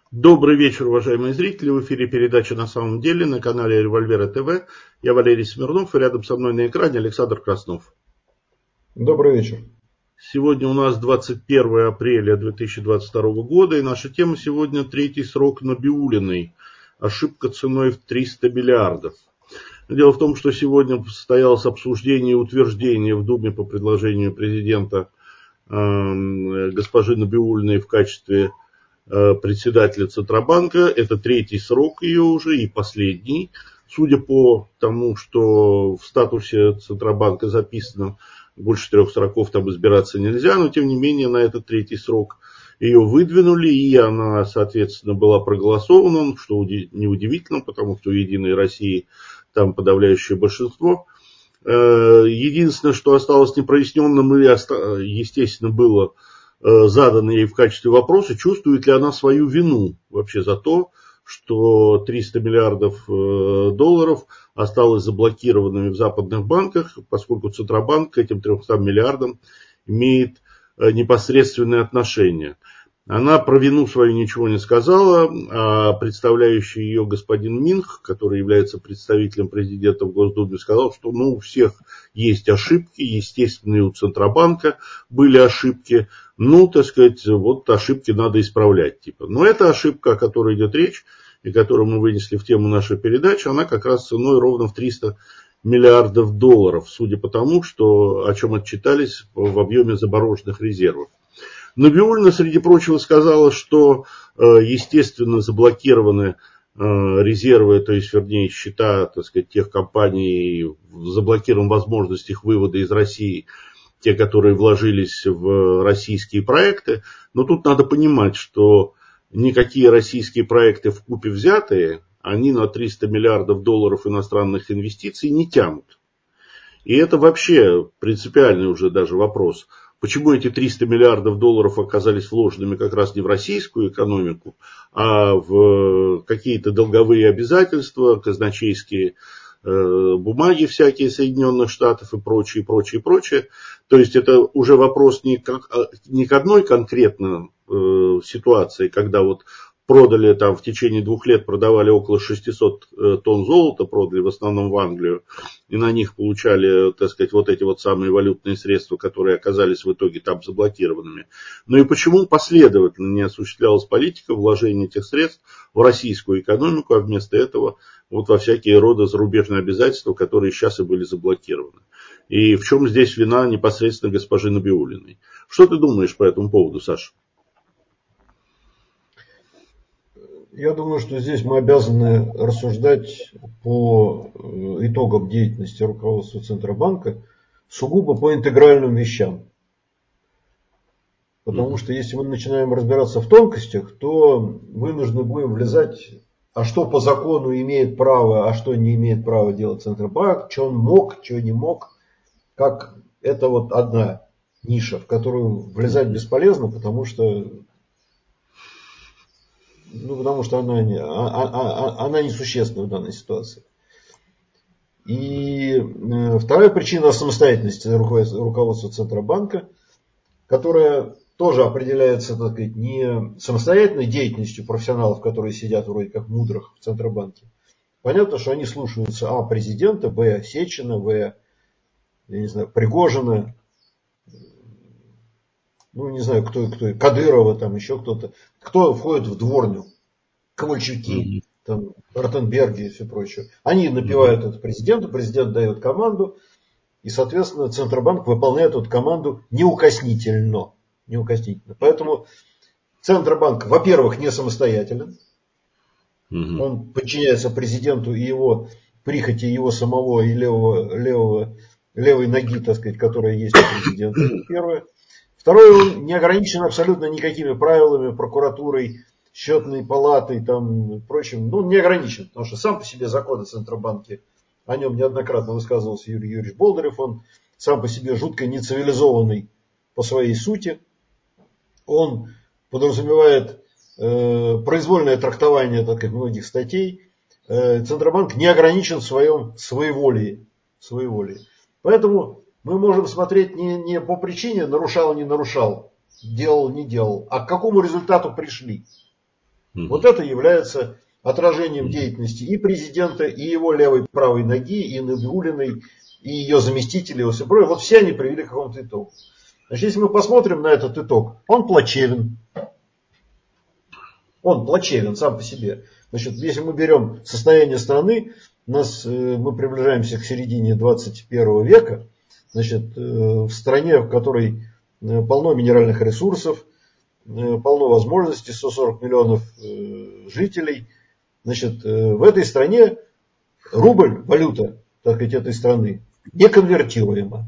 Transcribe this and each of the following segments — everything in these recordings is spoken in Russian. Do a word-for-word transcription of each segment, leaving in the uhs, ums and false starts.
Добрый вечер, уважаемые зрители. В эфире передача «На самом деле» на канале Револьвера ТВ. Я Валерий Смирнов, и рядом со мной на экране Александр Краснов. Добрый вечер. Сегодня у нас двадцать первое апреля две тысячи двадцать второго года, и наша тема сегодня третий срок Набиуллиной. Ошибка ценой в триста миллиардов. Дело в том, что сегодня состоялось обсуждение и утверждение в Думе по предложению президента э, госпожи Набиуллиной в качестве председателя Центробанка. Это третий срок ее уже и последний. Судя по тому, что в статусе Центробанка записано, больше трех сроков там избираться нельзя, но тем не менее на этот третий срок ее выдвинули, и она, соответственно, была проголосована, что неудивительно, потому что у «Единой России» там подавляющее большинство. Единственное, что осталось непроясненным и, естественно, было задано ей в качестве вопроса, чувствует ли она свою вину вообще за то, что триста миллиардов долларов осталось заблокированными в западных банках, поскольку Центробанк к этим трёмстам миллиардам имеет непосредственное отношение. Она про вину свою ничего не сказала, а представляющий ее господин Минх, который является представителем президента в Госдуме, сказал, что ну, у всех есть ошибки, естественно, и у Центробанка были ошибки. Ну, так сказать, вот ошибки надо исправлять. Типа. Но эта ошибка, о которой идет речь, и которую мы вынесли в тему нашей передачи, она как раз ценой ровно в триста миллиардов долларов, судя по тому, что, о чем отчитались в объеме замороженных резервов. Набиуллина, среди прочего, сказала, что, естественно, заблокированы резервы, то есть, вернее, счета, так сказать, тех компаний, заблокирован возможность их вывода из России, те, которые вложились в российские проекты. Но тут надо понимать, что никакие российские проекты вкупе взятые, они на триста миллиардов долларов иностранных инвестиций не тянут. И это вообще принципиальный уже даже вопрос. Почему эти триста миллиардов долларов оказались вложенными как раз не в российскую экономику, а в какие-то долговые обязательства, казначейские э, бумаги всякие Соединенных Штатов и прочее, прочее, прочее. То есть это уже вопрос не, как, не к одной конкретной э, ситуации, когда вот продали там в течение двух лет, продавали около шестисот тонн золота, продали в основном в Англию, и на них получали, так сказать, вот эти вот самые валютные средства, которые оказались в итоге там заблокированными. Ну и почему последовательно не осуществлялась политика вложения этих средств в российскую экономику, а вместо этого вот во всякие рода зарубежные обязательства, которые сейчас и были заблокированы. И в чем здесь вина непосредственно госпожи Набиуллиной? Что ты думаешь по этому поводу, Саша? Я думаю, что здесь мы обязаны рассуждать по итогам деятельности руководства Центробанка сугубо по интегральным вещам. Потому что если мы начинаем разбираться в тонкостях, то вынуждены будем влезать, а что по закону имеет право, а что не имеет права делать Центробанк, что он мог, что не мог. Как это вот одна ниша, в которую влезать бесполезно, потому что... Ну, потому что она, не, а, а, она несущественна в данной ситуации. И э, вторая причина самостоятельности руководства Центробанка, которая тоже определяется, так сказать, не самостоятельной деятельностью профессионалов, которые сидят вроде как мудрых в Центробанке. Понятно, что они слушаются а. президента, б. Сечина, в. я не знаю, Пригожина, ну, не знаю, кто, кто, Кадырова, там еще кто-то, кто входит в дворню, Ковальчуки, там, Ротенберги и все прочее. Они напевают это президенту, президент дает команду, и, соответственно, Центробанк выполняет эту команду неукоснительно. неукоснительно. Поэтому Центробанк, во-первых, не самостоятелен, угу. Он подчиняется президенту и его прихоти, его самого и левого, левого, левой ноги, так сказать, которая есть у президента. Первое. Второе, он не ограничен абсолютно никакими правилами, прокуратурой, счетной палатой, там, прочим. Ну, не ограничен, потому что сам по себе закон о Центробанке, о нем неоднократно высказывался Юрий Юрьевич Болдырев, он сам по себе жутко нецивилизованный по своей сути. Он подразумевает э, произвольное трактование, так сказать, многих статей. Э, Центробанк не ограничен в своем своеволии. своеволии. Поэтому мы можем смотреть не, не по причине нарушал, не нарушал, делал, не делал, а к какому результату пришли. Вот это является отражением деятельности и президента, и его левой правой ноги, и Набиуллиной, и ее заместителей, и все прочее. Вот все они привели к какому-то итогу. Значит, если мы посмотрим на этот итог, он плачевен. Он плачевен сам по себе. Значит, если мы берем состояние страны, нас, мы приближаемся к середине двадцать первого века, значит, в стране, в которой полно минеральных ресурсов, полно возможностей, сто сорок миллионов жителей, значит, в этой стране рубль, валюта, так сказать, этой страны, неконвертируема.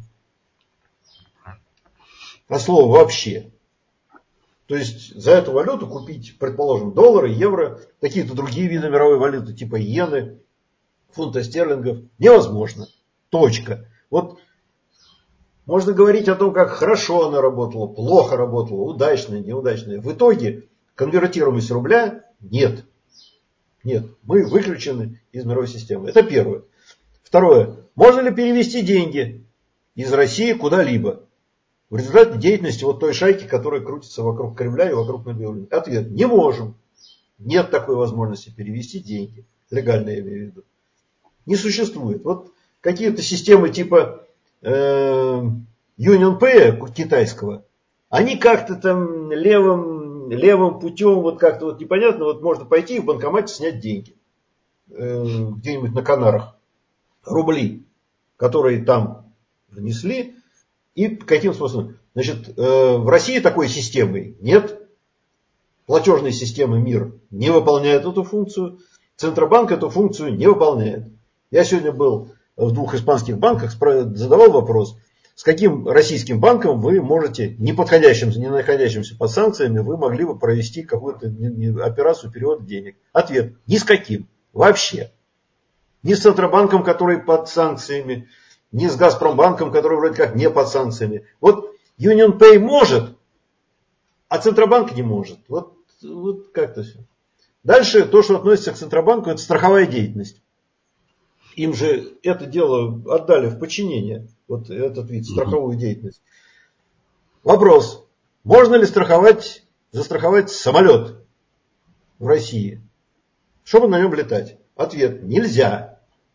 А слово вообще. То есть за эту валюту купить, предположим, доллары, евро, какие-то другие виды мировой валюты, типа иены, фунта стерлингов, невозможно. Точка. Вот можно говорить о том, как хорошо она работала, плохо работала, удачная, неудачная. В итоге конвертируемость рубля нет. Нет. Мы выключены из мировой системы. Это первое. Второе. Можно ли перевести деньги из России куда-либо? В результате деятельности вот той шайки, которая крутится вокруг Кремля и вокруг Набиуллиной. Ответ. Не можем. Нет такой возможности перевести деньги. Легально я имею в виду. Не существует. Вот какие-то системы типа э, Union Pay китайского, они как-то там левым, левым путем, вот как-то вот непонятно, вот можно пойти и в банкомате снять деньги. Э, где-нибудь на Канарах. Рубли, которые там внесли. И каким способом? Значит, в России такой системы нет. Платежные системы МИР не выполняют эту функцию. Центробанк эту функцию не выполняет. Я сегодня был в двух испанских банках, задавал вопрос, с каким российским банком вы можете, не подходящим, не находящимся под санкциями, вы могли бы провести какую-то операцию перевода денег. Ответ. Ни с каким. Вообще. Ни с Центробанком, который под санкциями, ни с Газпромбанком, который вроде как не под санкциями. Вот Union Pay может, а Центробанк не может. Вот, вот как-то все. Дальше то, что относится к Центробанку, это страховая деятельность. Им же это дело отдали в подчинение, вот этот вид, страховую деятельность. Вопрос. Можно ли страховать, застраховать самолет в России, чтобы на нем летать? Ответ. Нельзя.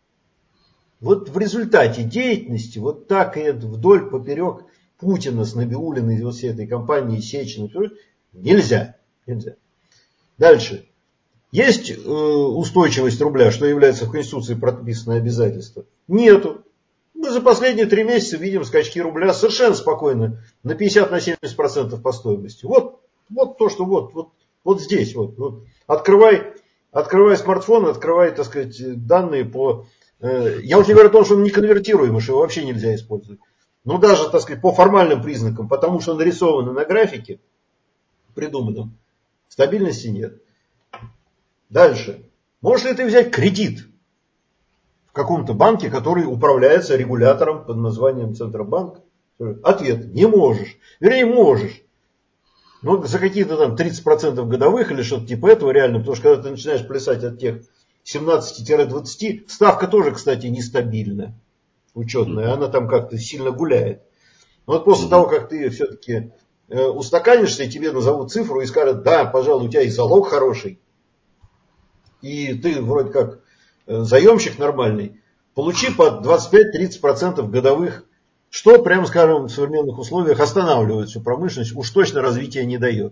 Вот в результате деятельности, вот так и вдоль поперек Путина с Набиуллиной, вот всей этой компании Сечина, нельзя. Нельзя. Дальше. Есть э, устойчивость рубля, что является в Конституции прописанное обязательство? Нету. Мы за последние три месяца видим скачки рубля совершенно спокойно на пятьдесят на семьдесят процентов по стоимости. Вот, вот то, что вот, вот, вот здесь. Вот, вот. Открывай, открывай смартфон, открывай, так сказать, данные по... Я уж не говорю о том, что он не конвертируемый, что его вообще нельзя использовать. Но даже, так сказать, по формальным признакам, потому что нарисовано на графике, придуманном, стабильности нет. Дальше. Можешь ли ты взять кредит в каком-то банке, который управляется регулятором под названием Центробанк? Ответ. Не можешь. Вернее, можешь. Но за какие-то там тридцать процентов годовых или что-то типа этого реально. Потому что когда ты начинаешь плясать от тех семнадцати-двадцати, ставка тоже, кстати, нестабильная, учетная, она там как-то сильно гуляет. Но вот после того, как ты все-таки устаканишься, и тебе назовут цифру и скажут, да, пожалуй, у тебя и залог хороший, и ты вроде как заемщик нормальный, получи под двадцать пять-тридцать процентов годовых, что, прямо скажем, в современных условиях останавливает всю промышленность, уж точно развития не дает.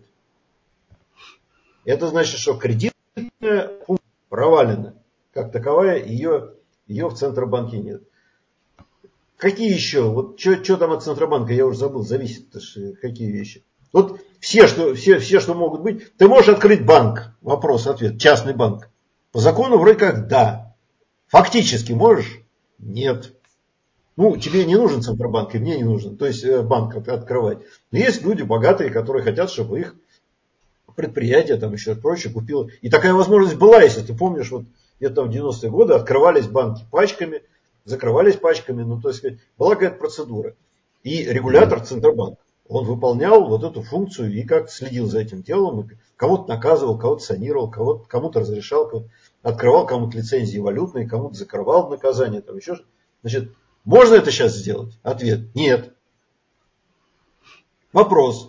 Это значит, что кредитная функция провалена. Как таковая, ее, ее в Центробанке нет. Какие еще? Вот что там от Центробанка, я уже забыл, зависит, какие вещи. Вот все что, все, все, что могут быть. Ты можешь открыть банк? Вопрос, ответ. Частный банк. По закону вроде как да. Фактически можешь? Нет. Ну, тебе не нужен Центробанк, и мне не нужен. То есть банк открывать. Но есть люди богатые, которые хотят, чтобы их предприятие, там еще прочее купило. И такая возможность была, если ты помнишь, вот где-то в девяностые годы открывались банки пачками, закрывались пачками, ну, то есть была какая-то процедура. И регулятор Центробанк, он выполнял вот эту функцию и как следил за этим делом, и кого-то наказывал, кого-то санировал, кого-то, кому-то разрешал, кого-то открывал кому-то лицензии валютные, кому-то закрывал наказание, там еще что-то. Значит, можно это сейчас сделать? Ответ – нет. Вопрос.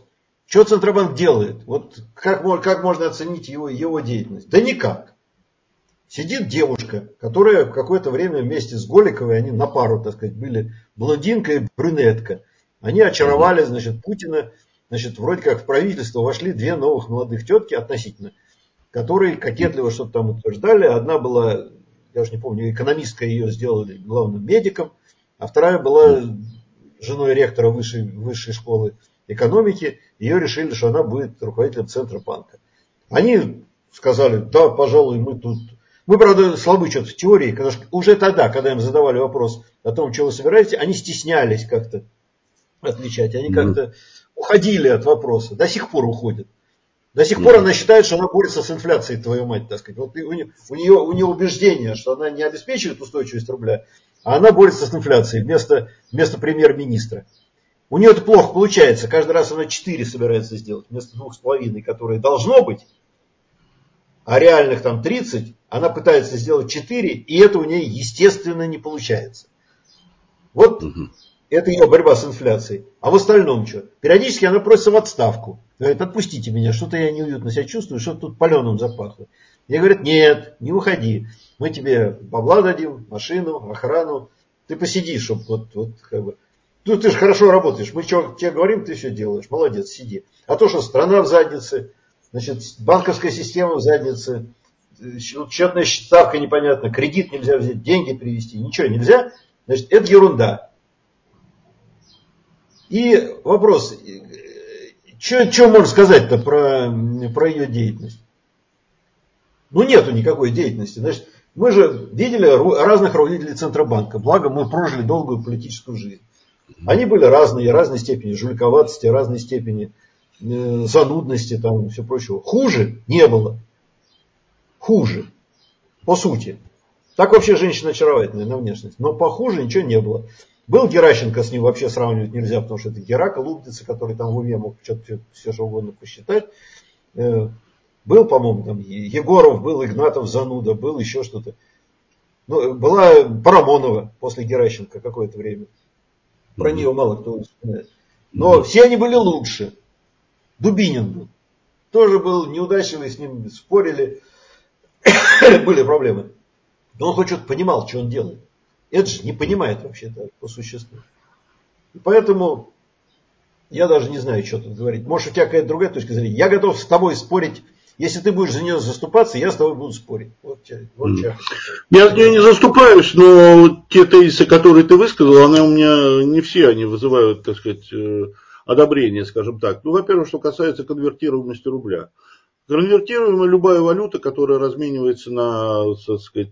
Что Центробанк делает? Вот как, как можно оценить его, его деятельность? Да никак. Сидит девушка, которая в какое-то время вместе с Голиковой, они на пару, так сказать, были блондинка и брюнетка. Они очаровали, значит, Путина. Значит, вроде как в правительство вошли две новых молодых тетки относительно, которые кокетливо что-то там утверждали. Одна была, я уже не помню, экономистка, ее сделали главным медиком, а вторая была женой ректора высшей, высшей школы экономики. Ее решили, что она будет руководителем Центробанка. Они сказали, да, пожалуй, мы тут... Мы, правда, слабы что-то в теории, потому что уже тогда, когда им задавали вопрос о том, что вы собираетесь, они стеснялись как-то отвечать. Они как-то уходили от вопроса. До сих пор уходят. До сих пор она считает, что она борется с инфляцией, твою мать, так сказать. Вот у нее, у нее, у нее убеждение, что она не обеспечивает устойчивость рубля, а она борется с инфляцией вместо, вместо премьер-министра. У нее это плохо получается. Каждый раз она четыре собирается сделать вместо двух с половиной, которые должно быть. А реальных там тридцать, она пытается сделать четыре, и это у нее естественно не получается. Вот угу. Это ее борьба с инфляцией. А в остальном что? Периодически она просится в отставку. Говорит, отпустите меня, что-то я неуютно себя чувствую, что-то тут паленым запахло. Мне говорят, нет, не уходи. Мы тебе бабла дадим, машину, охрану. Ты посиди, чтобы вот, вот как бы... Ну ты же хорошо работаешь, мы что тебе говорим, ты все делаешь. Молодец, сиди. А то, что страна в заднице... Значит, банковская система в заднице, счетная ставка непонятна, кредит нельзя взять, деньги привезти, ничего нельзя, значит, это ерунда. И вопрос, что можно сказать-то про, про ее деятельность? Ну, нету никакой деятельности. Значит, мы же видели разных руководителей Центробанка, благо мы прожили долгую политическую жизнь. Они были разные, разной степени жуликоватости, разной степени занудности там и все прочего. Хуже не было. Хуже. По сути. Так вообще женщина очаровательная на внешность. Но похуже ничего не было. Был Геращенко, с ним вообще сравнивать нельзя, потому что это Геракл, умница, который там в уме мог что-то все что угодно посчитать. Был, по-моему, там Егоров, был Игнатов, зануда, был еще что-то. Ну, была Парамонова после Геращенко какое-то время. Про нее мало кто вспоминает. Но все они были лучше. Дубинин был. Тоже был неудачливый, с ним спорили. Были проблемы. Но он хоть что-то понимал, что он делает. Это же не понимает вообще-то по существу. И поэтому я даже не знаю, что тут говорить. Может, у тебя какая-то другая точка зрения. Я готов с тобой спорить. Если ты будешь за нее заступаться, я с тобой буду спорить. Вот, вот mm. Я за нее не заступаюсь, но те тезисы, которые ты высказал, они у меня не все, они вызывают, так сказать, одобрение, скажем так. Ну, во-первых, что касается конвертируемости рубля. Конвертируемая любая валюта, которая разменивается на, так сказать,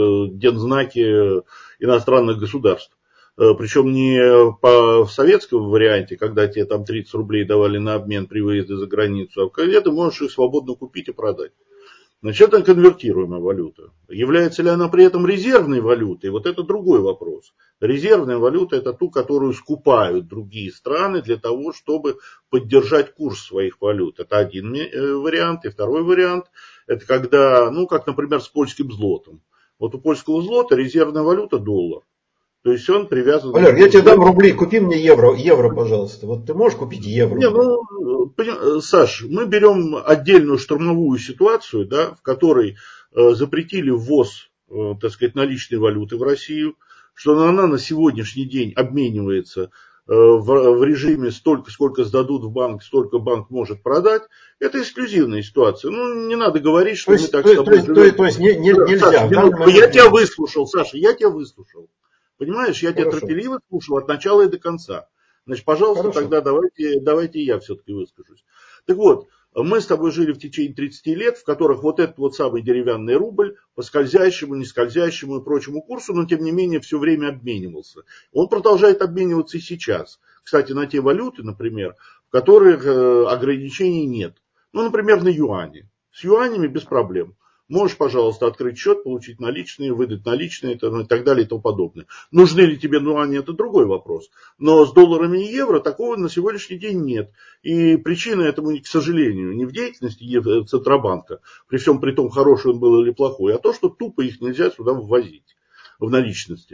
дензнаки иностранных государств. Причем не по в советском варианте, когда тебе там тридцать рублей давали на обмен при выезде за границу, а когда ты можешь их свободно купить и продать. Значит, это конвертируемая валюта. Является ли она при этом резервной валютой? Вот это другой вопрос. Резервная валюта – это ту, которую скупают другие страны для того, чтобы поддержать курс своих валют. Это один вариант. И второй вариант – это когда, ну, как, например, с польским злотом. Вот у польского злота резервная валюта – доллар. То есть он привязан... Валер, я тебе дам рубли, купи мне евро, евро, пожалуйста. Вот ты можешь купить евро? Не, ну, Саш, мы берем отдельную штормовую ситуацию, да, в которой э, запретили ввоз, э, так сказать, наличной валюты в Россию, что она на сегодняшний день обменивается э, в, в режиме столько, сколько сдадут в банк, столько банк может продать. Это эксклюзивная ситуация. Ну, не надо говорить, что то мы есть, так то, с тобой то, живем. То, то есть не, не, нельзя. Саша, минутку, я тебя выслушал, Саша, я тебя выслушал. Понимаешь, я Хорошо. тебя терпеливо слушал от начала и до конца. Значит, пожалуйста, Хорошо. тогда давайте, давайте я все-таки выскажусь. Так вот, мы с тобой жили в течение тридцати лет, в которых вот этот вот самый деревянный рубль по скользящему, нескользящему и прочему курсу, но тем не менее все время обменивался. Он продолжает обмениваться и сейчас. Кстати, на те валюты, например, в которых ограничений нет. Ну, например, на юани. С юанями без проблем. Можешь, пожалуйста, открыть счет, получить наличные, выдать наличные и так далее и тому подобное. Нужны ли тебе юани, это другой вопрос. Но с долларами и евро такого на сегодняшний день нет. И причина этому, к сожалению, не в деятельности Центробанка, при всем при том, хороший он был или плохой, а то, что тупо их нельзя сюда ввозить в наличности.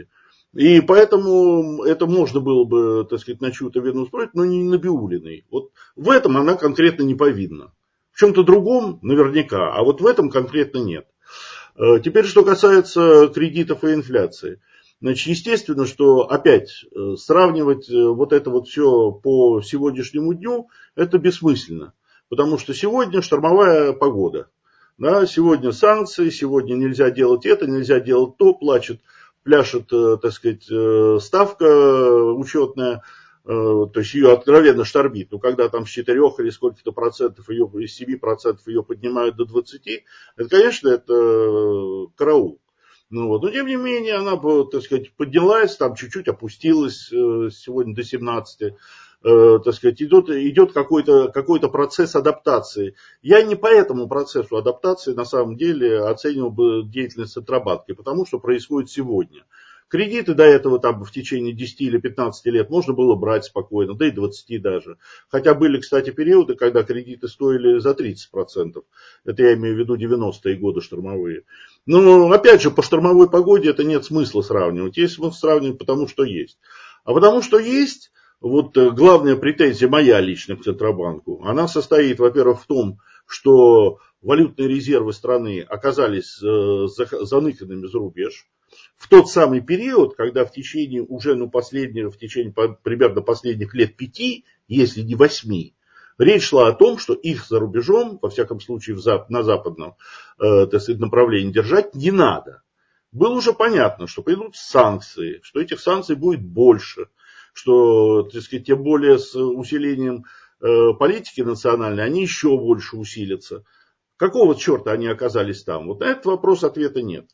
И поэтому это можно было бы, так сказать, на чью-то вину устроить, но не на Набиуллиной. Вот в этом она конкретно не повинна. В чем-то другом наверняка, а вот в этом конкретно нет. Теперь, что касается кредитов и инфляции. Значит, естественно, что опять сравнивать вот это вот все по сегодняшнему дню, это бессмысленно. Потому что сегодня штормовая погода. Да, сегодня санкции, сегодня нельзя делать это, нельзя делать то, плачет, пляшет, так сказать, ставка учетная, то есть ее откровенно штормит. Но когда там с четырёх или сколько-то процентов ее, из семи процентов ее поднимают до двадцати, это, конечно, это караул. Ну, вот. Но, тем не менее, она, так сказать, поднялась, там чуть-чуть опустилась сегодня до семнадцати. Так сказать, идет, идет какой-то, какой-то процесс адаптации. Я не по этому процессу адаптации на самом деле оценивал бы деятельность Центробанка, потому что происходит сегодня. Кредиты до этого там в течение десяти или пятнадцати лет можно было брать спокойно, да и двадцати даже. Хотя были, кстати, периоды, когда кредиты стоили за тридцать процентов. Это я имею в виду девяностые годы штормовые. Но опять же, по штормовой погоде это нет смысла сравнивать. Есть смысл сравнивать потому, что есть. А потому что есть, вот главная претензия моя лично к Центробанку, она состоит, во-первых, в том, что валютные резервы страны оказались заныканными за рубеж. В тот самый период, когда в течение уже, ну, последнего, в течение примерно последних лет пяти, если не восьми, речь шла о том, что их за рубежом, во всяком случае в зап- на западном э, так сказать, направлении держать не надо. Было уже понятно, что придут санкции, что этих санкций будет больше, что, так сказать, тем более с усилением э, политики национальной они еще больше усилятся. Какого черта они оказались там? Вот на этот вопрос ответа нет.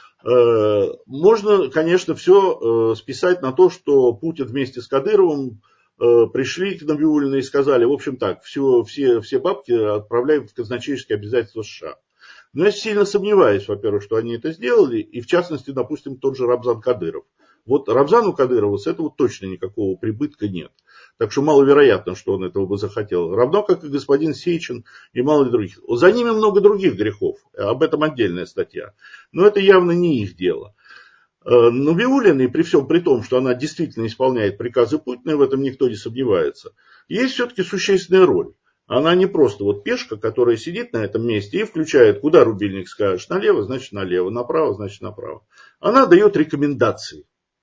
Можно, конечно, все списать на то, что Путин вместе с Кадыровым пришли к Набиуллиной и сказали, в общем так, все, все, все бабки отправляем в казначейские обязательства США. Но я сильно сомневаюсь, во-первых, что они это сделали, и в частности, допустим, тот же Рамзан Кадыров. Вот Рамзану Кадырову с этого точно никакого прибытка нет. Так что маловероятно, что он этого бы захотел. Равно как и господин Сечин и мало ли других. За ними много других грехов. Об этом отдельная статья. Но это явно не их дело. Набиуллиной, при всем при том, что она действительно исполняет приказы Путина, в этом никто не сомневается, есть все-таки существенная роль. Она не просто вот пешка, которая сидит на этом месте и включает, куда рубильник скажешь, налево, значит налево, направо, значит направо. Она дает рекомендации.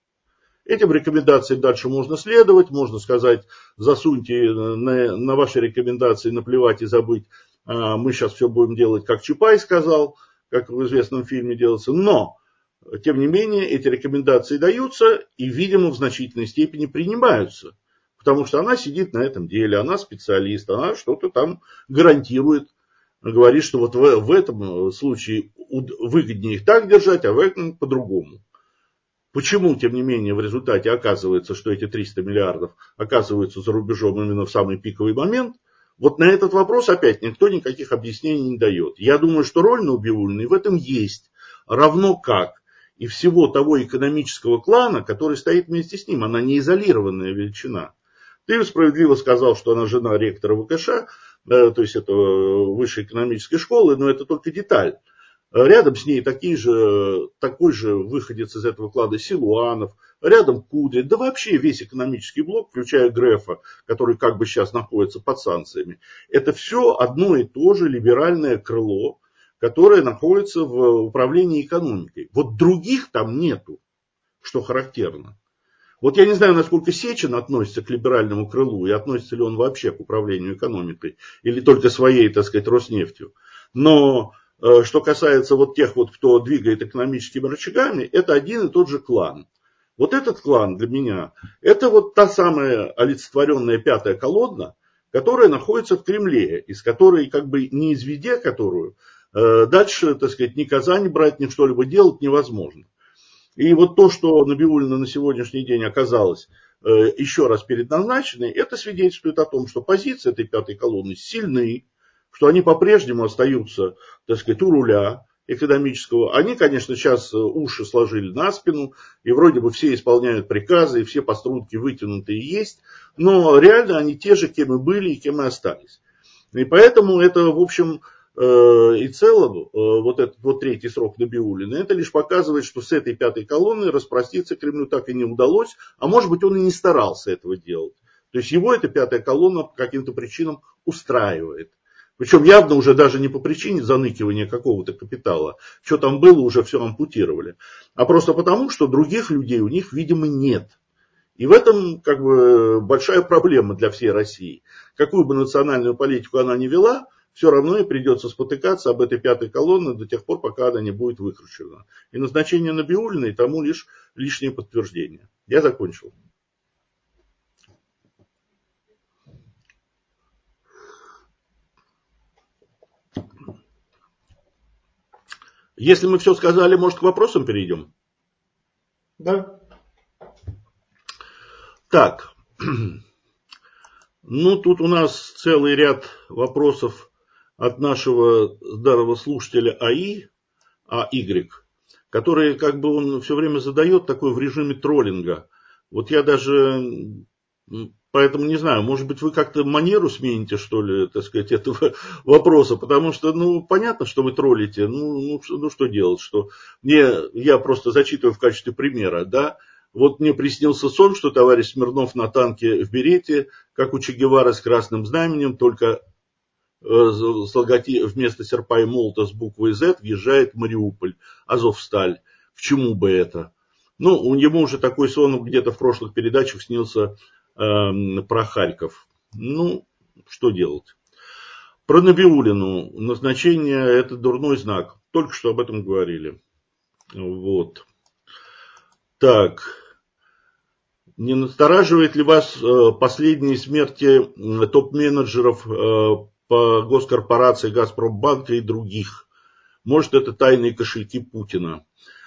Этим рекомендациям дальше можно следовать, можно сказать, засуньте на, на ваши рекомендации, наплевать и забыть, а мы сейчас все будем делать, как Чапай сказал, как в известном фильме делается. Но, тем не менее, эти рекомендации даются и, видимо, в значительной степени принимаются. Потому что она сидит на этом деле, она специалист, она что-то там гарантирует, говорит, что вот в, в этом случае выгоднее их так держать, а в этом по-другому. Почему, тем не менее, в результате оказывается, что эти триста миллиардов оказываются за рубежом именно в самый пиковый момент? Вот на этот вопрос опять никто никаких объяснений не дает. Я думаю, что роль Набиуллиной в этом есть. Равно как и всего того экономического клана, который стоит вместе с ним. Она не изолированная величина. Ты справедливо сказал, что она жена ректора ВКШ, то есть это высшей экономической школы, но это только деталь. Рядом с ней такие же, такой же выходец из этого клада Силуанов, рядом Кудрин, да вообще весь экономический блок, включая Грефа, который как бы сейчас находится под санкциями. Это все одно и то же либеральное крыло, которое находится в управлении экономикой. Вот других там нету, что характерно. Вот я не знаю, насколько Сечин относится к либеральному крылу, и относится ли он вообще к управлению экономикой, или только своей, так сказать, Роснефтью. Но что касается вот тех, вот, кто двигает экономическими рычагами, это один и тот же клан. Вот этот клан для меня, это вот та самая олицетворенная пятая колонна, которая находится в Кремле, из которой, как бы не изведя которую, дальше, так сказать, ни Казань брать, ни что-либо делать невозможно. И вот то, что Набиуллина на сегодняшний день оказалась еще раз предназначенной, это свидетельствует о том, что позиции этой пятой колонны сильны, что они по-прежнему остаются, так сказать, у руля экономического. Они, конечно, сейчас уши сложили на спину, и вроде бы все исполняют приказы, и все по струнке вытянутые есть, но реально они те же, кем и были, и кем и остались. И поэтому это, в общем, и целом, вот этот вот третий срок Набиуллина, это лишь показывает, что с этой пятой колонной распроститься Кремлю так и не удалось, а может быть он и не старался этого делать. То есть его эта пятая колонна по каким-то причинам устраивает. Причем явно уже даже не по причине заныкивания какого-то капитала, что там было, уже все ампутировали, а просто потому, что других людей у них, видимо, нет. И в этом как бы большая проблема для всей России. Какую бы национальную политику она ни вела, все равно ей придется спотыкаться об этой пятой колонне до тех пор, пока она не будет выкручена. И назначение Набиуллиной тому лишь лишнее подтверждение. Я закончил. Если мы все сказали, может, к вопросам перейдем? Да. Так. Ну, тут у нас целый ряд вопросов от нашего старого слушателя АИ, АY, который как бы он все время задает такой в режиме троллинга. Вот я даже, поэтому не знаю, может быть, вы как-то манеру смените, что ли, так сказать, этого вопроса, потому что, ну, понятно, что вы троллите, ну, ну, ну что делать, что мне, я просто зачитываю в качестве примера, да. Вот мне приснился сон, что товарищ Смирнов на танке в берете, как у Че Гевары с красным знаменем, только с логотипом вместо серпа и молота с буквой Z въезжает в Мариуполь, Азовсталь. К чему бы это? Ну, у него уже такой сон где-то в прошлых передачах снился э, про Харьков. Ну, что делать? Про Набиуллину. Назначение – это дурной знак. Только что об этом говорили. Вот. Так. Не настораживает ли вас последние смерти топ-менеджеров по госкорпорации Газпромбанка и других? Может, это тайные кошельки Путина?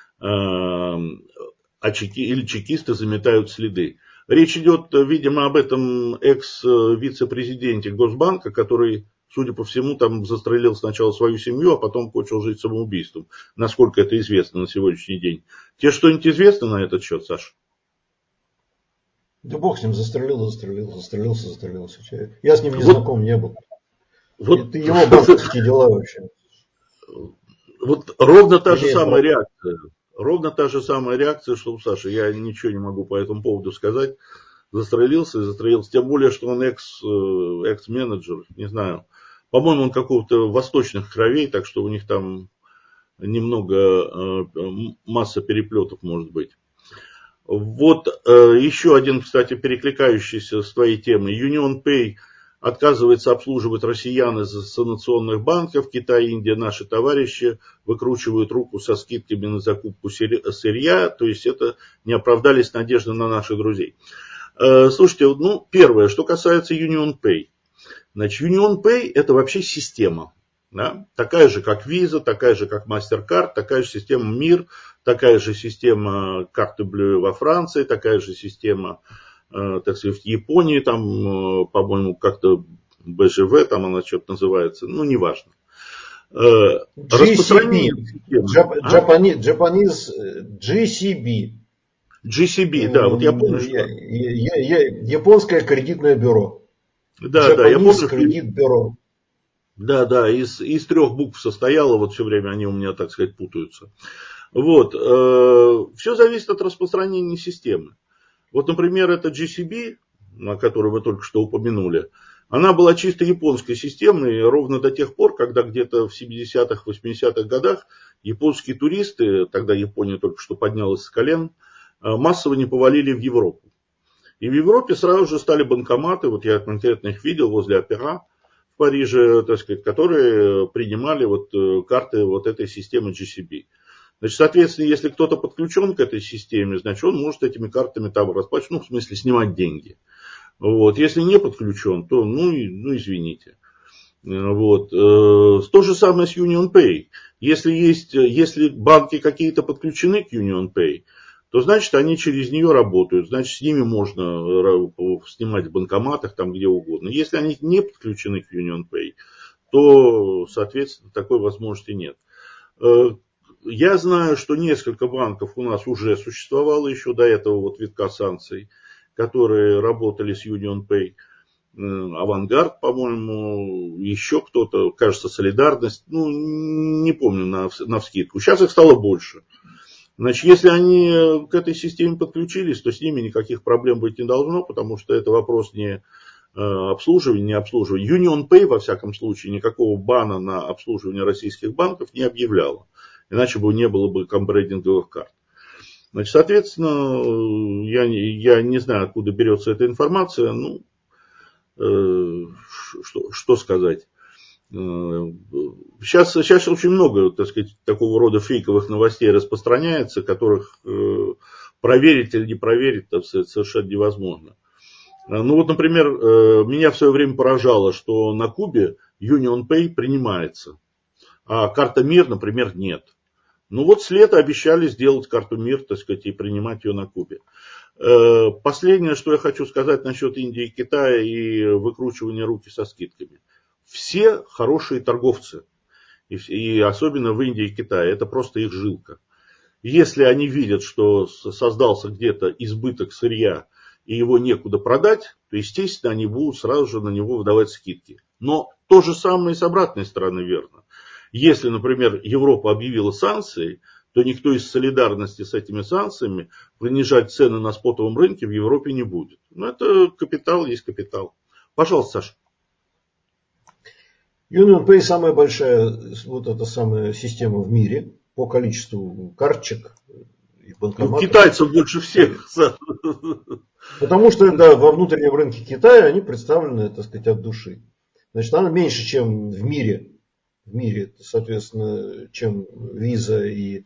А чеки, или чекисты заметают следы? Речь идет, видимо, об этом экс-вице-президенте Госбанка, который, судя по всему, там застрелил сначала свою семью, а потом кончил жить самоубийством. Насколько это известно на сегодняшний день. Тебе что-нибудь известно на этот счет, Саша? Да бог с ним, застрелил, застрелил, застрелился, застрелился. Я с ним не вот, знаком не был. Вот, это его банковские дела вообще. Вот ровно та же самая реакция. Ровно та же самая реакция, что у Саши. Я ничего не могу по этому поводу сказать. Застрелился и застрелился. Тем более, что он экс, экс-менеджер. Не знаю. По-моему, он какого-то восточных кровей, так что у них там немного масса переплетов может быть. Вот э, еще один, кстати, перекликающийся с твоей темой. UnionPay отказывается обслуживать россиян из санкционных банков. Китай, Индия, наши товарищи выкручивают руку со скидками на закупку сырья. То есть это не оправдались надежды на наших друзей. Э, слушайте, ну, первое, что касается UnionPay. Значит, UnionPay это вообще система. Да? Такая же, как Visa, такая же, как MasterCard, такая же система МИР, такая же система карты Блю во Франции, такая же система, э, так сказать, в Японии, там, э, по-моему, как-то бэ жэ вэ, там она что-то называется, ну, неважно. Э, джи си би, Jap- а? Japanese, Japanese джи си би. джи си би, да, вот я помню, что... Я, я, я, японское кредитное бюро. Да, Japanese да, я помню, кредит бюро. Да, да, из, из трех букв состояло, вот все время они у меня, так сказать, путаются. Вот, э, все зависит от распространения системы. Вот, например, эта джи си би, на которую вы только что упомянули, она была чисто японской системой ровно до тех пор, когда где-то в семидесятых, восьмидесятых годах японские туристы, тогда Япония только что поднялась с колен, массово не повалили в Европу. И в Европе сразу же стали банкоматы, вот я конкретно их видел возле Опера, в Париже, так сказать, которые принимали вот карты вот этой системы джи си би. Значит, соответственно, если кто-то подключен к этой системе, значит, он может этими картами там расплачиваться, ну, в смысле, снимать деньги. Вот. Если не подключен, то, ну, ну извините. Вот. То же самое с UnionPay. Если, есть, если банки какие-то подключены к UnionPay, то значит они через нее работают, значит с ними можно снимать в банкоматах, там где угодно. Если они не подключены к UnionPay, то, соответственно, такой возможности нет. Я знаю, что несколько банков у нас уже существовало еще до этого вот витка санкций, которые работали с UnionPay. Авангард, по-моему, еще кто-то, кажется, Солидарность, ну, не помню на, навскидку. Сейчас их стало больше. Значит, если они к этой системе подключились, то с ними никаких проблем быть не должно, потому что это вопрос не обслуживания, не обслуживания. UnionPay, во всяком случае, никакого бана на обслуживание российских банков не объявляла. Иначе бы не было бы комбрейдинговых карт. Значит, соответственно, я, я не знаю, откуда берется эта информация. Ну, э, что, что сказать. Сейчас, сейчас очень много, так сказать, такого рода фейковых новостей распространяется, которых э, проверить или не проверить так сказать, совершенно невозможно. Ну вот, например, э, меня в свое время поражало, что на Кубе UnionPay принимается, а карта МИР, например, нет. Ну вот с лета обещали сделать карту МИР, так сказать, и принимать ее на Кубе. Э, последнее, что я хочу сказать насчет Индии и Китая и выкручивания руки со скидками. Все хорошие торговцы, и, и особенно в Индии и Китае, это просто их жилка. Если они видят, что создался где-то избыток сырья, и его некуда продать, то, естественно, они будут сразу же на него выдавать скидки. Но то же самое и с обратной стороны верно. Если, например, Европа объявила санкции, то никто из солидарности с этими санкциями понижать цены на спотовом рынке в Европе не будет. Но это капитал есть капитал. Пожалуйста, Саша. UnionPay самая большая вот эта самая система в мире по количеству карточек и банкоматов. Ну, китайцев больше всех. Потому что да, во внутреннем рынке Китая они представлены, так сказать, от души. Значит, она меньше, чем в мире. В мире, соответственно, чем Visa и,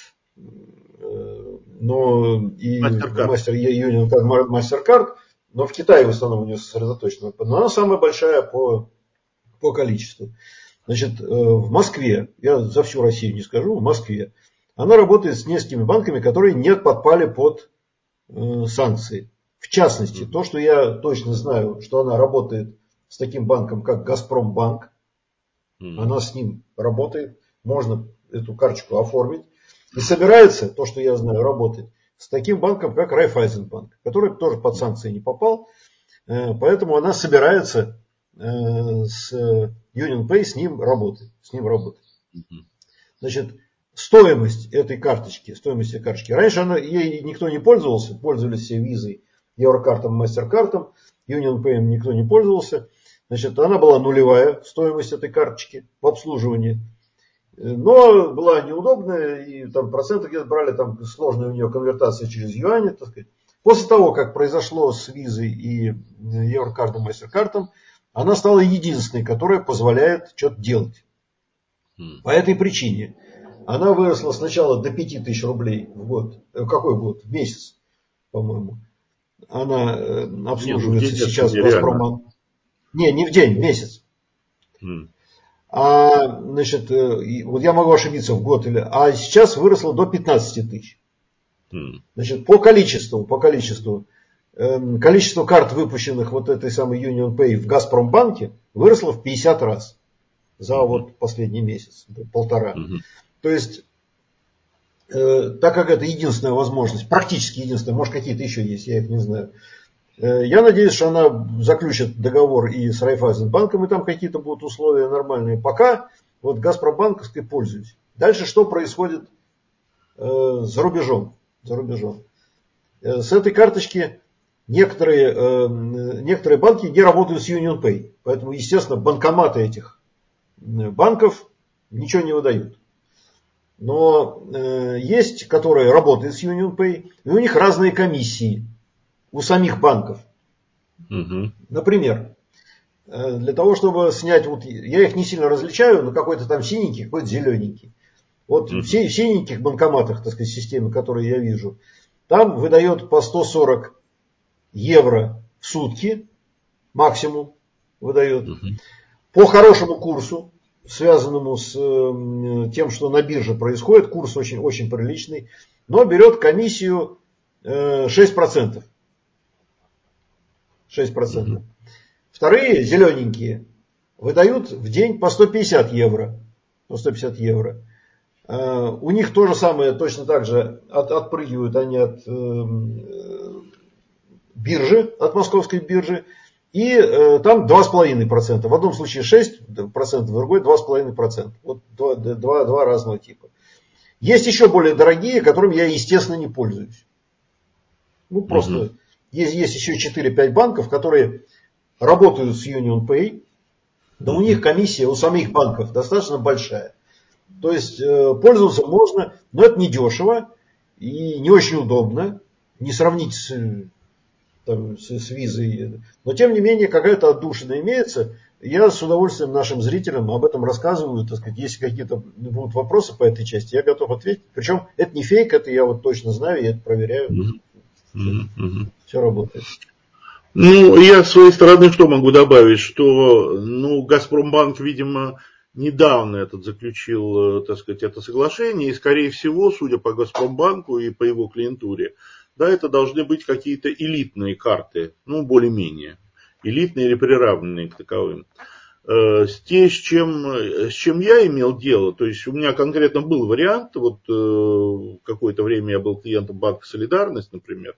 но, и Master, Union Card, MasterCard. Но в Китае в основном у нее сосредоточено. Но она самая большая по, по количеству. Значит, в Москве, я за всю Россию не скажу, в Москве, она работает с несколькими банками, которые не подпали под э, санкции. В частности, то, что я точно знаю, что она работает с таким банком, как Газпромбанк. Mm-hmm. Она с ним работает. Можно эту карточку оформить. И собирается, то, что я знаю, работать с таким банком, как Райффайзенбанк, который тоже под санкции не попал. Поэтому она собирается с UnionPay с ним работать. С ним работать. Mm-hmm. Значит, стоимость этой карточки, стоимость этой карточки. Раньше она, ей никто не пользовался, пользовались все визой, еврокартом, мастеркартом, UnionPay никто не пользовался. Значит, она была нулевая, стоимость этой карточки в обслуживании. Но была неудобная, и там проценты где-то брали, там сложная у нее конвертация через юани, так сказать. После того, как произошло с визой и еврокартом, мастеркартом, она стала единственной, которая позволяет что-то делать. По этой причине она выросла сначала до пяти тысяч рублей в год. Какой год? В месяц, по-моему. Она обслуживается Нет, ну, сейчас в Газпромбанке. Не, не в день, в месяц. Mm. А, значит, вот я могу ошибиться в год, или, а сейчас выросла до пятнадцати тысяч. Mm. Значит, по количеству, по количеству, э, количество карт, выпущенных вот этой самой UnionPay в Газпромбанке, выросло в пятьдесят раз за mm-hmm. вот последний месяц, полтора. Mm-hmm. То есть, э, так как это единственная возможность, практически единственная, может какие-то еще есть, я их не знаю. Я надеюсь, что она заключит договор и с Райффайзенбанком, и там какие-то будут условия нормальные. Пока вот Газпромбанковской пользуюсь. Дальше что происходит э, за рубежом? За рубежом. Э, с этой карточки некоторые, э, некоторые банки не работают с UnionPay. Поэтому, естественно, банкоматы этих банков ничего не выдают. Но э, есть, которые работают с UnionPay, и у них разные комиссии. У самих банков. Угу. Например, для того, чтобы снять, вот я их не сильно различаю, но какой-то там синенький, какой-то зелененький. Вот угу. в синеньких банкоматах, так сказать, системы, которые я вижу, там выдает по сто сорок евро в сутки, максимум выдает. Угу. По хорошему курсу, связанному с тем, что на бирже происходит, курс очень, очень приличный, но берет комиссию шесть процентов. шесть процентов. Mm-hmm. Вторые, зелененькие, выдают в день по сто пятьдесят евро. По сто пятьдесят евро. Uh, у них то же самое, точно так же от, отпрыгивают они от э, биржи, от московской биржи. И э, там два с половиной процента. В одном случае шесть процентов, в другой два с половиной процента. Вот два, два, два разного типа. Есть еще более дорогие, которыми я, естественно, не пользуюсь. Ну, просто угу. есть, есть еще четыре-пять банков, которые работают с UnionPay, но угу. у них комиссия у самих банков достаточно большая. То есть э, пользоваться можно, но это не дешево и не очень удобно. Не сравнить с, там, с, с визой. Но тем не менее какая-то отдушина имеется. Я с удовольствием нашим зрителям об этом рассказываю. Так сказать, если какие-то будут вопросы по этой части, я готов ответить. Причем это не фейк, это я вот точно знаю, я это проверяю. Mm-hmm. Mm-hmm. Все работает. Ну, я с своей стороны что могу добавить, что ну, Газпромбанк, видимо, недавно этот заключил, так сказать, это соглашение, и, скорее всего, судя по Газпромбанку и по его клиентуре, да, это должны быть какие-то элитные карты, ну, более-менее, элитные или приравненные к таковым. С тем, с чем, с чем я имел дело, то есть у меня конкретно был вариант, вот какое-то время я был клиентом банка «Солидарность», например,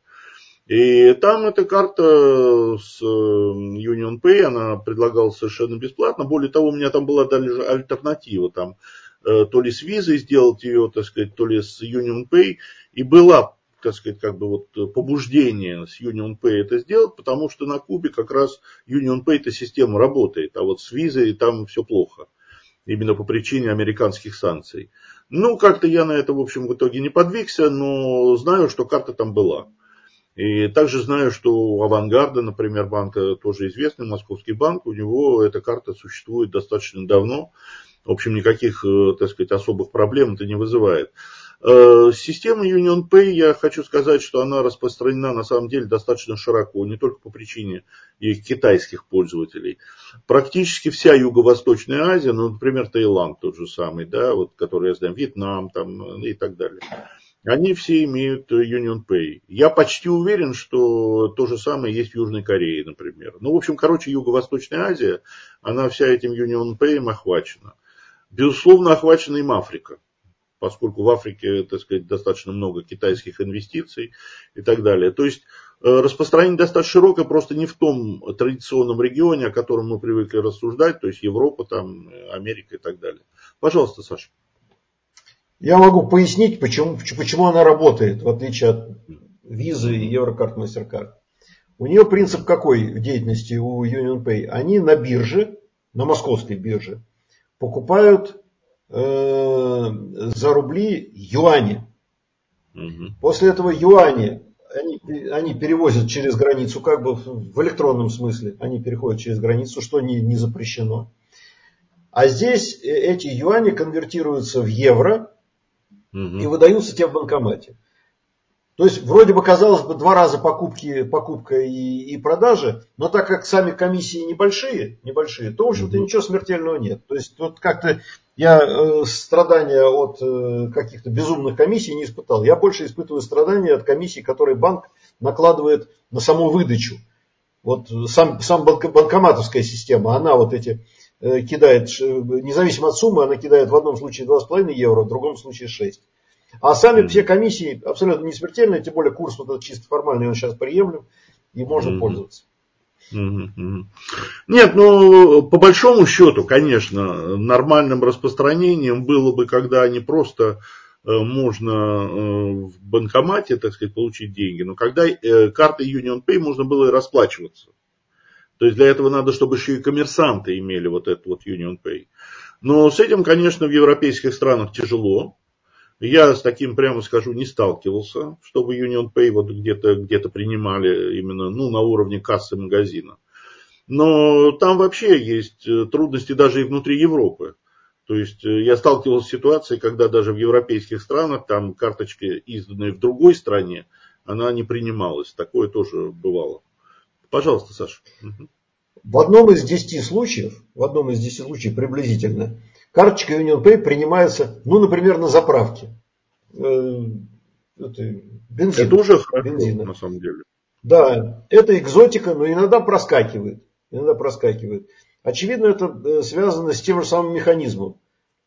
и там эта карта с UnionPay, она предлагалась совершенно бесплатно. Более того, у меня там была даже альтернатива. Там, то ли с визой сделать ее, так сказать, то ли с UnionPay. И была, так сказать, как бы вот побуждение с UnionPay это сделать, потому что на Кубе как раз UnionPay эта система работает. А вот с визой там все плохо. Именно по причине американских санкций. Ну, как-то я на это, в общем, в итоге не подвигся, но знаю, что карта там была. И также знаю, что у Авангарда, например, банка, тоже известный московский банк, у него эта карта существует достаточно давно. В общем, никаких, так сказать, особых проблем это не вызывает. Система UnionPay, я хочу сказать, что она распространена на самом деле достаточно широко, не только по причине их китайских пользователей. Практически вся Юго-Восточная Азия, ну, например, Таиланд тот же самый, да, вот, который я знаю, Вьетнам там, и так далее. Они все имеют UnionPay. Я почти уверен, что то же самое есть в Южной Корее, например. Ну, в общем, короче, Юго-Восточная Азия, она вся этим UnionPay охвачена. Безусловно, охвачена им Африка, поскольку в Африке, так сказать, достаточно много китайских инвестиций и так далее. То есть распространение достаточно широкое, просто не в том традиционном регионе, о котором мы привыкли рассуждать, то есть Европа, там, Америка и так далее. Пожалуйста, Саша. Я могу пояснить, почему, почему она работает, в отличие от визы и Еврокарт, Мастеркард. У нее принцип какой в деятельности у UnionPay? Они на бирже, на московской бирже, покупают э, за рубли юани. Угу. После этого юани они, они перевозят через границу, как бы в электронном смысле, они переходят через границу, что не, не запрещено. А здесь эти юани конвертируются в евро, и выдаются те в банкомате. То есть, вроде бы, казалось бы, два раза покупки, покупка и, и продажа, но так как сами комиссии небольшие, небольшие, то, в общем-то, ничего смертельного нет. То есть, вот как-то я э, страдания от э, каких-то безумных комиссий не испытал. Я больше испытываю страдания от комиссий, которые банк накладывает на саму выдачу. Вот сам, сам банкоматовская система, она вот эти э, кидает, независимо от суммы, она кидает в одном случае два с половиной евро, в другом случае шесть. А сами mm-hmm. все комиссии абсолютно не смертельные, тем более курс вот этот чисто формальный, он сейчас приемлем, и можно mm-hmm. пользоваться. Mm-hmm. Нет, ну, по большому счету, конечно, нормальным распространением было бы, когда не просто э, можно э, в банкомате, так сказать, получить деньги, но когда э, картой UnionPay можно было и расплачиваться. То есть для этого надо, чтобы еще и коммерсанты имели вот этот вот UnionPay. Но с этим, конечно, в европейских странах тяжело. Я с таким, прямо скажу, не сталкивался, чтобы UnionPay вот где-то, где-то принимали именно ну, на уровне кассы магазина. Но там вообще есть трудности даже и внутри Европы. То есть я сталкивался с ситуацией, когда даже в европейских странах там карточка, изданная в другой стране, она не принималась. Такое тоже бывало. Пожалуйста, Саша. В одном из десяти случаев, в одном из десяти случаев приблизительно, карточка UnionPay принимается, ну, например, на заправке. Э, это, бензин, это уже хорошо, бензина. На самом деле. Да, это экзотика, но иногда проскакивает. Иногда проскакивает. Очевидно, это связано с тем же самым механизмом.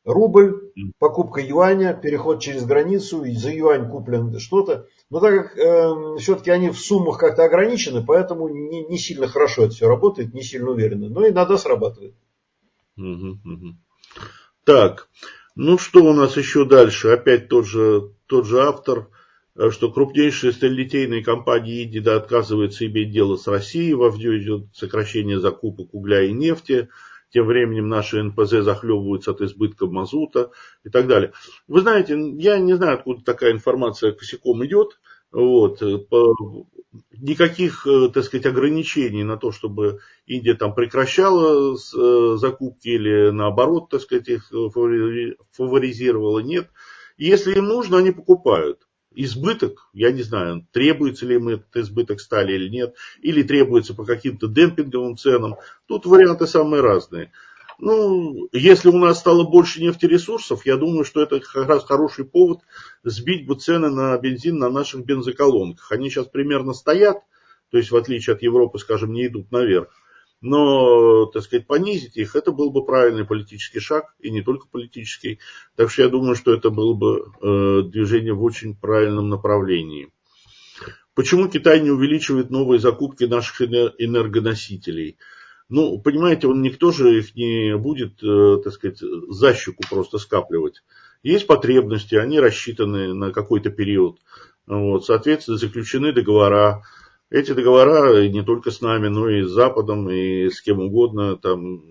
рубль, покупка юаня, переход через границу, и за юань куплен что-то. Но так как э, все-таки они в суммах как-то ограничены, поэтому не, не сильно хорошо это все работает, не сильно уверенно. Но иногда срабатывает. Угу, угу. Так, ну что у нас еще дальше? Опять тот же, тот же автор, что крупнейшие сталелитейные компании Индии отказываются иметь дело с Россией, вовсю идет сокращение закупок угля и нефти. Тем временем наши эн пэ зэ захлебываются от избытка мазута и так далее. Вы знаете, я не знаю, откуда такая информация косяком идет. Вот. Никаких, так сказать, ограничений на то, чтобы Индия там прекращала закупки или наоборот, так сказать, их фаворизировала, нет. Если им нужно, они покупают. Избыток, я не знаю, требуется ли им этот избыток стали или нет, или требуется по каким-то демпинговым ценам. Тут варианты самые разные. Ну, если у нас стало больше нефтересурсов, я думаю, что это как раз хороший повод сбить бы цены на бензин на наших бензоколонках. Они сейчас примерно стоят, то есть в отличие от Европы, скажем, не идут наверх. Но, так сказать, понизить их, это был бы правильный политический шаг, и не только политический. Так что я думаю, что это было бы э, движение в очень правильном направлении. Почему Китай не увеличивает новые закупки наших энергоносителей? Ну, понимаете, он никто же их не будет, э, так сказать, за щеку просто скапливать. Есть потребности, они рассчитаны на какой-то период. Вот, соответственно, заключены договора. Эти договора не только с нами, но и с Западом, и с кем угодно, там,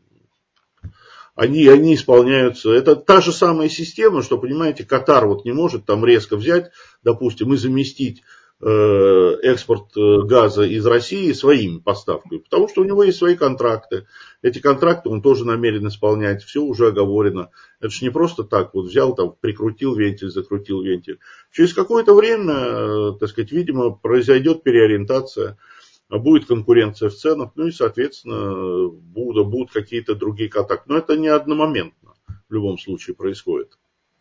они, они исполняются. Это та же самая система, что, понимаете, Катар вот не может там резко взять, допустим, и заместить э, экспорт газа из России своими поставками, потому что у него есть свои контракты. Эти контракты он тоже намерен исполнять, все уже оговорено. Это же не просто так, вот взял, там, прикрутил вентиль, закрутил вентиль. Через какое-то время, так сказать, видимо, произойдет переориентация, будет конкуренция в ценах, ну и, соответственно, будут, будут какие-то другие контакты. Но это не одномоментно в любом случае происходит.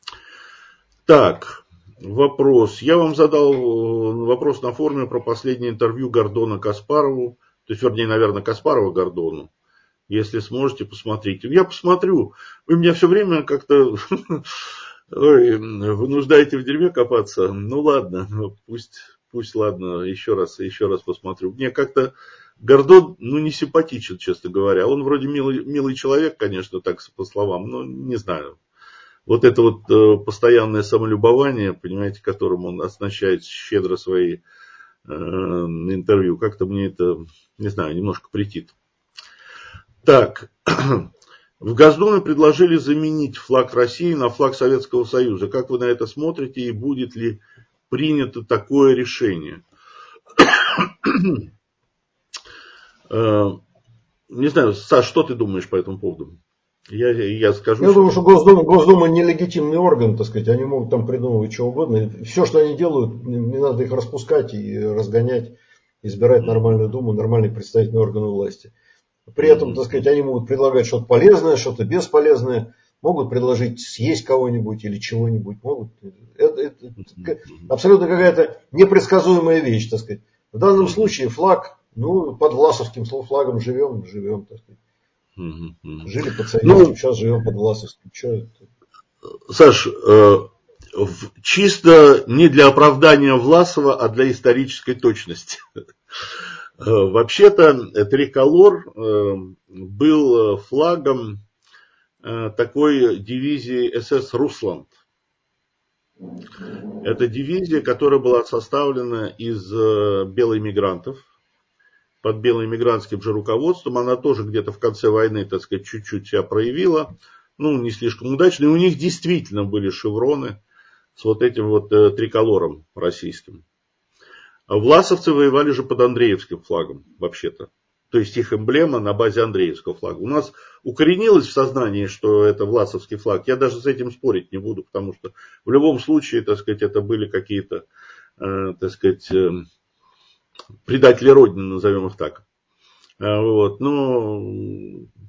Так, вопрос. Я вам задал вопрос на форуме про последнее интервью Гордона Каспарову, то есть, вернее, наверное, Каспарова Гордону. Если сможете, посмотрите. Я посмотрю. Вы меня все время как-то ой, вынуждаете в дерьме копаться. Ну ладно, пусть, пусть ладно, еще раз, еще раз посмотрю. Мне как-то Гордон, ну, не симпатичен, честно говоря. Он вроде милый, милый человек, конечно, так по словам, но не знаю. Вот это вот э, постоянное самолюбование, понимаете, которым он оснащает щедро свои э, интервью, как-то мне это, не знаю, немножко претит. Так, в Госдуме предложили заменить флаг России на флаг Советского Союза. Как вы на это смотрите и будет ли принято такое решение? Не знаю, Саш, что ты думаешь по этому поводу? Я, я скажу. Я что... думаю, что Госдума, Госдума нелегитимный орган, так сказать, они могут там придумывать что угодно. Все, что они делают, не надо их распускать и разгонять, избирать нормальную Думу, нормальные представительные органы власти. При этом, так сказать, они могут предлагать что-то полезное, что-то бесполезное, могут предложить съесть кого-нибудь или чего-нибудь. Могут. Это, это абсолютно какая-то непредсказуемая вещь, так сказать. В данном случае флаг, ну, под власовским флагом живем, живем, так сказать. Жили под советским, ну, сейчас живем под власовским. Что это? Саш, э, чисто не для оправдания Власова, а для исторической точности. Вообще-то триколор был флагом такой дивизии эс эс «Русланд». Это дивизия, которая была составлена из белоэмигрантов. Под белоэмигрантским же руководством. Она тоже где-то в конце войны, так сказать, чуть-чуть себя проявила. Ну, не слишком удачно. И у них действительно были шевроны с вот этим вот триколором российским. А власовцы воевали же под Андреевским флагом, вообще-то. То есть их эмблема на базе Андреевского флага. У нас укоренилось в сознании, что это власовский флаг. Я даже с этим спорить не буду, потому что в любом случае, так сказать, это были какие-то, э, так сказать, э, предатели Родины, назовем их так. Э, вот. Но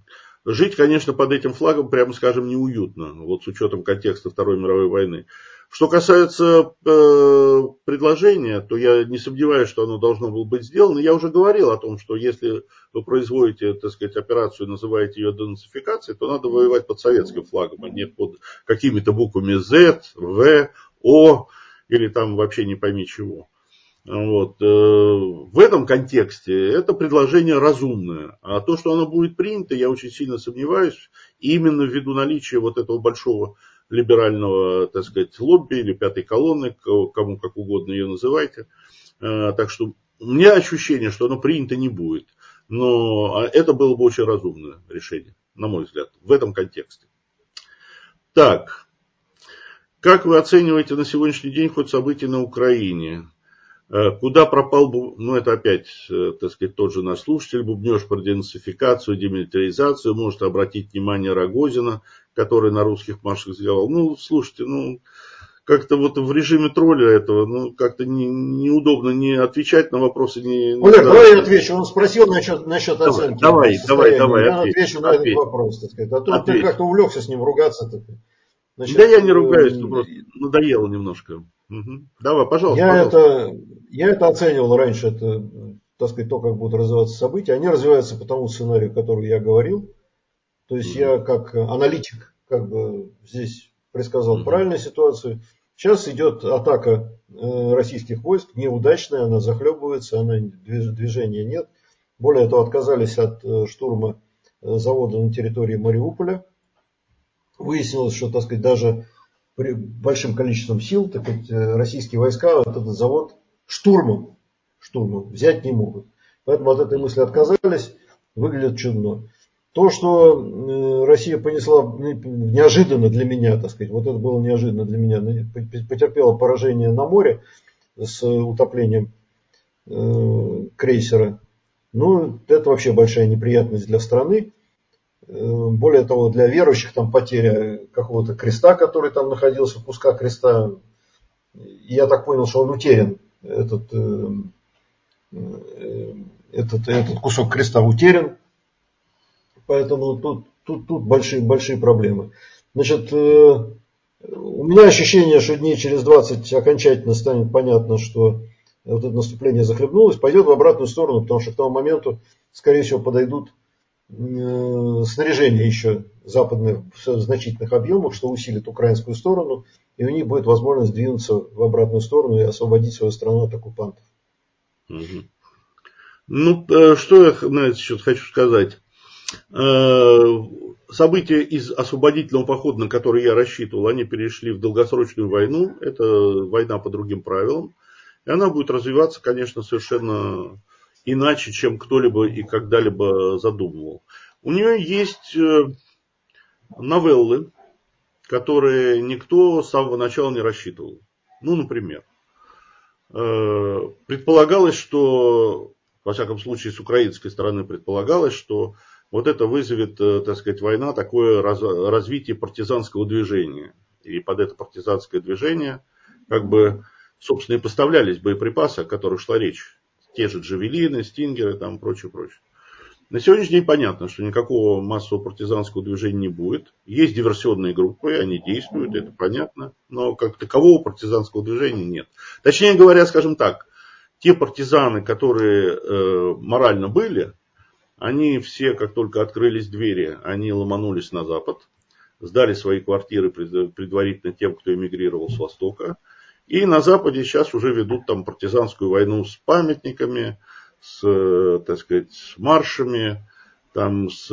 жить, конечно, под этим флагом, прямо скажем, неуютно. Вот с учетом контекста Второй мировой войны. Что касается э, предложения, то я не сомневаюсь, что оно должно было быть сделано. Я уже говорил о том, что если вы производите, так сказать, операцию и называете ее денацификацией, то надо воевать под советским флагом, а не под какими-то буквами Z, V, O или там вообще не пойми чего. Вот. В этом контексте это предложение разумное. А то, что оно будет принято, я очень сильно сомневаюсь, именно ввиду наличия вот этого большого либерального, так сказать, лобби или пятой колонны, кому как угодно ее называйте. Так что у меня ощущение, что оно принято не будет. Но это было бы очень разумное решение, на мой взгляд, в этом контексте. Так, как вы оцениваете на сегодняшний день ход событий на Украине? Куда пропал, ну это опять, так сказать, тот же наш слушатель, бубнеж про денацификацию, демилитаризацию, может обратить внимание Рогозина, который на русских маршах сделал. Ну, слушайте, ну, как-то вот в режиме тролля этого, ну, как-то не, неудобно не отвечать на вопросы. Не, Олег, да, давай я отвечу. Он спросил насчет, насчет давай, оценки. Давай, давай, давай, я ответь, отвечу на ответь, этот вопрос, так сказать. А то ответь. ты как-то увлекся с ним ругаться. Значит, да я не ругаюсь, ну, просто надоело немножко. Угу. Давай, пожалуйста, я пожалуйста. Это, я это оценивал раньше, это, так сказать, то, как будут развиваться события. Они развиваются по тому сценарию, который я говорил. То есть угу. я как аналитик как бы здесь предсказал угу. правильную ситуацию. Сейчас идет атака российских войск, неудачная, она захлебывается, она, движения нет. Более того, отказались от штурма завода на территории Мариуполя. Выяснилось, что, так сказать, даже при большим количеством сил, так сказать, российские войска этот завод штурмом, штурмом взять не могут. Поэтому от этой мысли отказались, выглядит чудно. То, что Россия понесла неожиданно для меня, так сказать, вот это было неожиданно для меня, потерпела поражение на море с утоплением крейсера. Ну, это вообще большая неприятность для страны. Более того, для верующих там потеря какого-то креста, который там находился, куска креста. Я так понял, что он утерян. Этот, этот, этот кусок креста утерян. Поэтому тут, тут, тут большие, большие проблемы. Значит, у меня ощущение, что дней через двадцать окончательно станет понятно, что вот это наступление захлебнулось, пойдет в обратную сторону, потому что к тому моменту, скорее всего, подойдут снаряжение еще западных в значительных объемах, что усилит украинскую сторону, и у них будет возможность двинуться в обратную сторону и освободить свою страну от оккупантов. Угу. Ну, что я на этот счет хочу сказать. События из освободительного похода, на который я рассчитывал, они перешли в долгосрочную войну. Это война по другим правилам. И она будет развиваться, конечно, совершенно иначе, чем кто-либо и когда-либо задумывал. У нее есть новеллы, которые никто с самого начала не рассчитывал. Ну, например, предполагалось, что, во всяком случае, с украинской стороны предполагалось, что вот это вызовет, так сказать, война, такое развитие партизанского движения. И под это партизанское движение, как бы, собственно, и поставлялись боеприпасы, о которых шла речь. Те же джавелины, стингеры, там прочее, прочее. На сегодняшний день понятно, что никакого массового партизанского движения не будет. Есть диверсионные группы, они действуют, это понятно. Но как такового партизанского движения нет. Точнее говоря, скажем так, те партизаны, которые э, морально были, они все, как только открылись двери, они ломанулись на запад, сдали свои квартиры предварительно тем, кто эмигрировал с Востока. И на Западе сейчас уже ведут там партизанскую войну с памятниками, с, так сказать, с маршами, там, с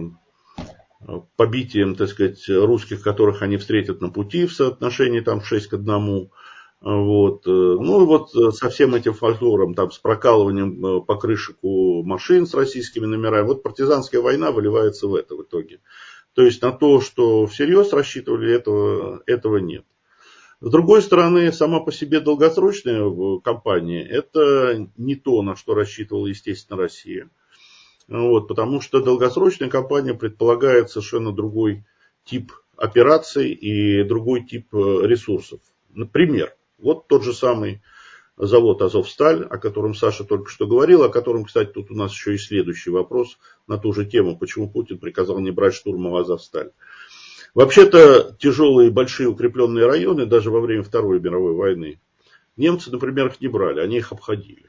побитием, так сказать, русских, которых они встретят на пути в соотношении там шесть к одному. Вот. Ну и вот со всем этим фольклором, там, с прокалыванием покрышек у машин с российскими номерами, вот партизанская война выливается в это в итоге. То есть на то, что всерьез рассчитывали, этого, этого нет. С другой стороны, сама по себе долгосрочная кампания, это не то, на что рассчитывала, естественно, Россия. Вот, потому что долгосрочная кампания предполагает совершенно другой тип операций и другой тип ресурсов. Например, вот тот же самый завод «Азовсталь», о котором Саша только что говорил, о котором, кстати, тут у нас еще и следующий вопрос на ту же тему, почему Путин приказал не брать штурмом «Азовсталь». Вообще-то тяжелые большие укрепленные районы, даже во время Второй мировой войны, немцы, например, их не брали, они их обходили.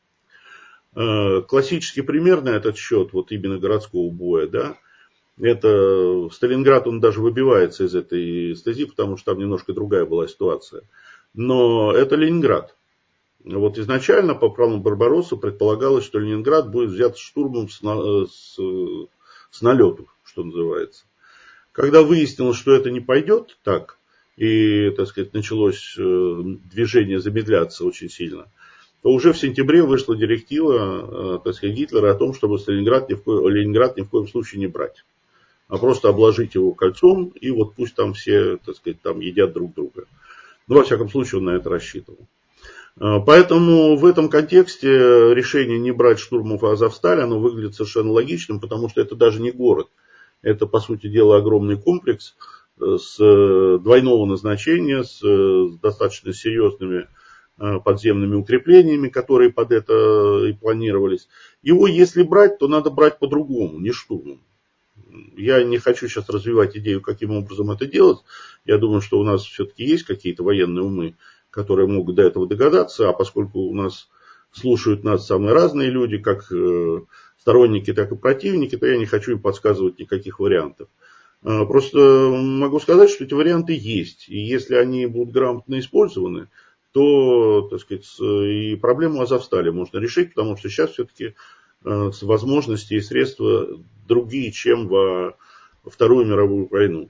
Классический пример на этот счет, вот именно городского боя, да, это Сталинград, он даже выбивается из этой стези, потому что там немножко другая была ситуация. Но это Ленинград. Вот изначально по плану Барбароссы предполагалось, что Ленинград будет взят штурмом с, на, с, с налету, что называется. Когда выяснилось, что это не пойдет так, и, так сказать, началось движение замедляться очень сильно, то уже в сентябре вышла директива, так сказать, Гитлера о том, чтобы Сталинград ни в ко... Ленинград ни в коем случае не брать, а просто обложить его кольцом, и вот пусть там все, так сказать, там едят друг друга. Ну, во всяком случае, он на это рассчитывал. Поэтому в этом контексте решение не брать штурмом Азовсталь, оно выглядит совершенно логичным, потому что это даже не город. Это, по сути дела, огромный комплекс с двойного назначения, с достаточно серьезными подземными укреплениями, которые под это и планировались. Его, если брать, то надо брать по-другому, не штурмом. Я не хочу сейчас развивать идею, каким образом это делать. Я думаю, что у нас все-таки есть какие-то военные умы, которые могут до этого догадаться, а поскольку у нас слушают нас самые разные люди, как сторонники, так и противники, то я не хочу им подсказывать никаких вариантов. Просто могу сказать, что эти варианты есть. И если они будут грамотно использованы, то, так сказать, и проблему Азовстали можно решить, потому что сейчас все-таки возможности и средства другие, чем во Вторую мировую войну.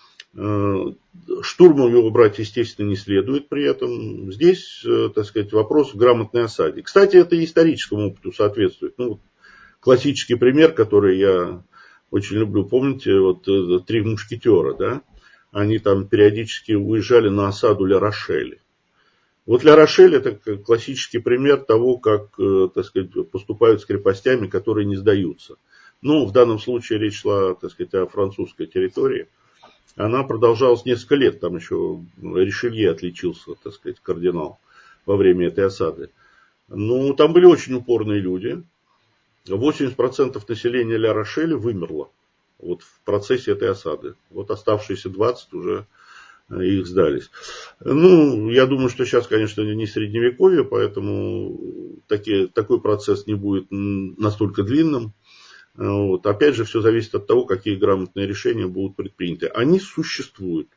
Штурмом его брать, естественно, не следует при этом. Здесь, так сказать, вопрос в грамотной осаде. Кстати, это и историческому опыту соответствует. Ну, классический пример, который я очень люблю, помните, вот «Три мушкетера», да? Они там периодически уезжали на осаду Ля-Рошеля. Вот Ля-Рошель — это классический пример того, как, так сказать, поступают с крепостями, которые не сдаются. Ну, в данном случае речь шла, так сказать, о французской территории. Она продолжалась несколько лет, там еще Ришелье отличился, так сказать, кардинал во время этой осады. Ну, там были очень упорные люди. восемьдесят процентов населения Ля-Рошеля вымерло вот в процессе этой осады. Вот оставшиеся двадцать уже их сдались. Ну, я думаю, что сейчас, конечно, не средневековье, поэтому таки, такой процесс не будет настолько длинным. Вот. Опять же, все зависит от того, какие грамотные решения будут предприняты. Они существуют.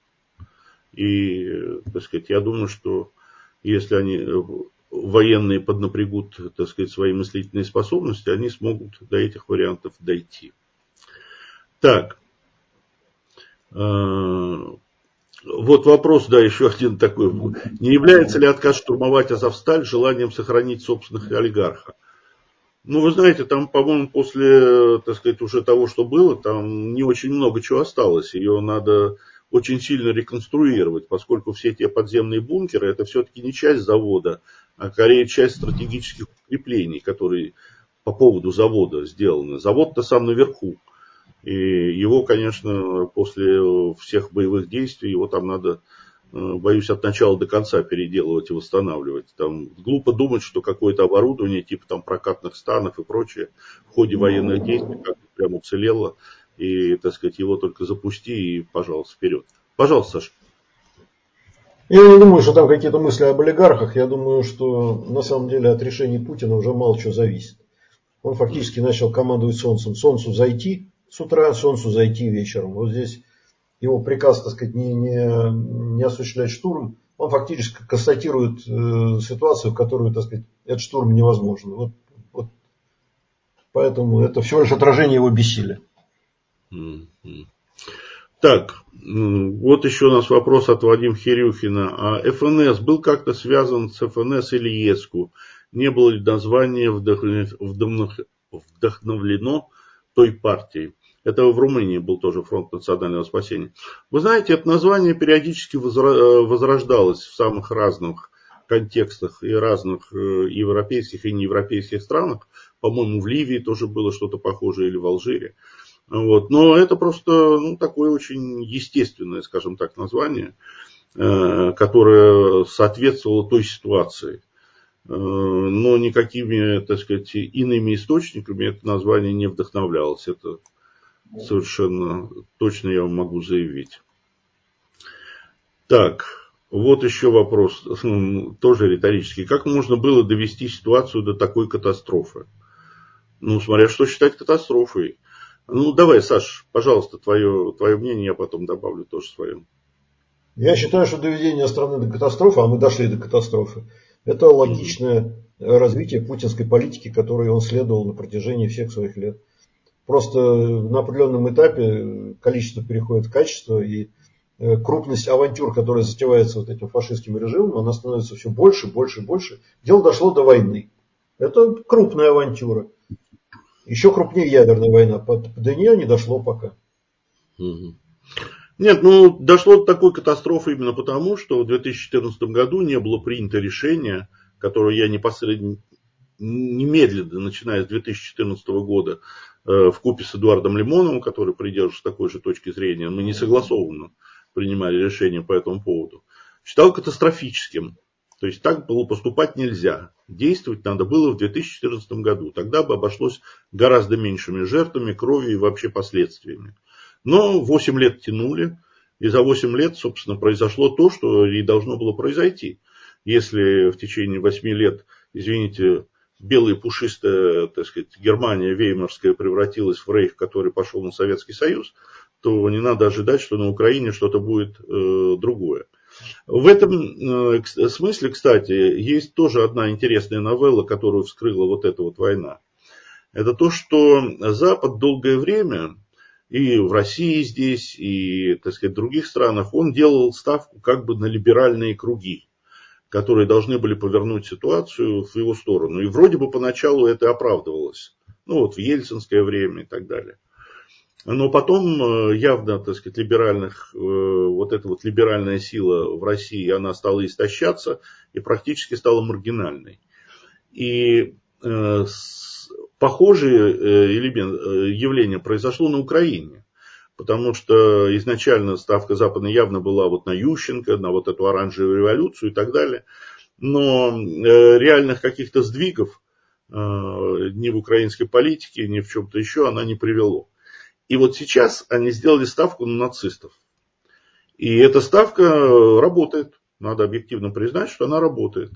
И, так сказать, я думаю, что если они, военные, поднапрягут, так сказать, свои мыслительные способности, они смогут до этих вариантов дойти. Так. Вот вопрос, да, еще один такой. Не является ли отказ штурмовать Азовсталь желанием сохранить собственных олигарха? Ну, вы знаете, там, по-моему, после, так сказать, уже того, что было, там не очень много чего осталось. Ее надо очень сильно реконструировать, поскольку все те подземные бункеры, это все-таки не часть завода, а скорее часть стратегических укреплений, которые по поводу завода сделаны. Завод-то сам наверху. И его, конечно, после всех боевых действий, его там надо, боюсь, от начала до конца переделывать и восстанавливать. Там глупо думать, что какое-то оборудование, типа там прокатных станов и прочее, в ходе военных действий как-то прям уцелело. И, так сказать, его только запусти и, пожалуйста, вперед. Пожалуйста, Саша. Я не думаю, что там какие-то мысли об олигархах. Я думаю, что на самом деле от решений Путина уже мало чего зависит. Он фактически начал командовать Солнцем. Солнцу зайти с утра, Солнцу зайти вечером. Вот здесь его приказ, так сказать, не, не, не осуществлять штурм, он фактически констатирует э, ситуацию, в которую, так сказать, этот штурм невозможен. Вот, вот. Поэтому это всего лишь отражение его бессилия. Так, вот еще у нас вопрос от Вадима Хирюхина. А эф эн эс был как-то связан с эф эн эс Ильеску? Не было ли название вдохновлено той партией? Это в Румынии был тоже фронт национального спасения. Вы знаете, это название периодически возрождалось в самых разных контекстах и разных европейских и неевропейских странах. По-моему, в Ливии тоже было что-то похожее или в Алжире. Вот. Но это просто ну, такое очень естественное, скажем так, название, которое соответствовало той ситуации. Но никакими, так сказать, иными источниками это название не вдохновлялось. Это совершенно точно я вам могу заявить. Так, вот еще вопрос, тоже риторический. Как можно было довести ситуацию до такой катастрофы? Ну, смотря что считать катастрофой. Ну, давай, Саш, пожалуйста, твое, твое мнение, я потом добавлю тоже свое. Я считаю, что доведение страны до катастрофы, а мы дошли до катастрофы, это логичное развитие путинской политики, которой он следовал на протяжении всех своих лет. Просто на определенном этапе количество переходит в качество, и крупность авантюр, которая затевается вот этим фашистским режимом, она становится все больше, больше, больше. Дело дошло до войны. Это крупная авантюра. Еще крупнее ядерная война. До нее не дошло пока. Нет, ну дошло до такой катастрофы именно потому, что в две тысячи четырнадцатом году не было принято решение, которое я непосредственно, немедленно, начиная с две тысячи четырнадцатого года, э, вкупе с Эдуардом Лимоновым, который придерживался такой же точки зрения, мы не согласованно принимали решение по этому поводу, считал катастрофическим. То есть так было поступать нельзя. Действовать надо было в две тысячи четырнадцатом году. Тогда бы обошлось гораздо меньшими жертвами, кровью и вообще последствиями. Но восемь лет тянули, и за восемь лет, собственно, произошло то, что и должно было произойти. Если в течение восьми лет, извините, белая пушистая, так сказать, Германия веймарская превратилась в рейх, который пошел на Советский Союз, то не надо ожидать, что на Украине что-то будет э, другое. В этом э, смысле, кстати, есть тоже одна интересная новелла, которую вскрыла вот эта вот война. Это то, что Запад долгое время, и в России здесь, и, так сказать, в других странах, он делал ставку как бы на либеральные круги, которые должны были повернуть ситуацию в его сторону. И вроде бы поначалу это оправдывалось. Ну вот в ельцинское время и так далее. Но потом явно, так сказать, либеральных, вот эта вот либеральная сила в России, она стала истощаться и практически стала маргинальной. И э, похожее явление произошло на Украине. Потому что изначально ставка Запада явно была вот на Ющенко, на вот эту оранжевую революцию и так далее. Но э, реальных каких-то сдвигов э, ни в украинской политике, ни в чем-то еще она не привело. И вот сейчас они сделали ставку на нацистов. И эта ставка работает. Надо объективно признать, что она работает.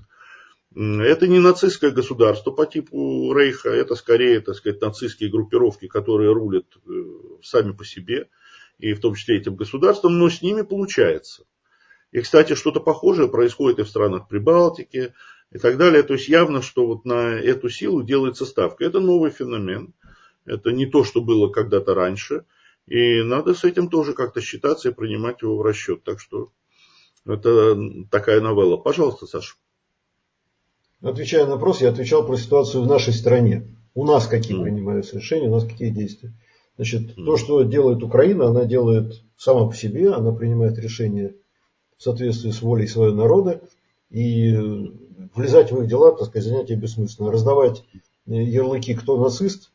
Это не нацистское государство по типу Рейха, это скорее, так сказать, нацистские группировки, которые рулят сами по себе, и в том числе этим государством, но с ними получается. И, кстати, что-то похожее происходит и в странах Прибалтики и так далее. То есть явно, что вот на эту силу делается ставка. Это новый феномен. Это не то, что было когда-то раньше. И надо с этим тоже как-то считаться и принимать его в расчет. Так что это такая новелла. Пожалуйста, Саша. Отвечая на вопрос, я отвечал про ситуацию в нашей стране. У нас какие mm. принимаются решения, у нас какие действия. Значит, mm. то, что делает Украина, она делает сама по себе, она принимает решения в соответствии с волей своего народа. И влезать в их дела, так сказать, занятие бессмысленно. Раздавать ярлыки, кто нацист,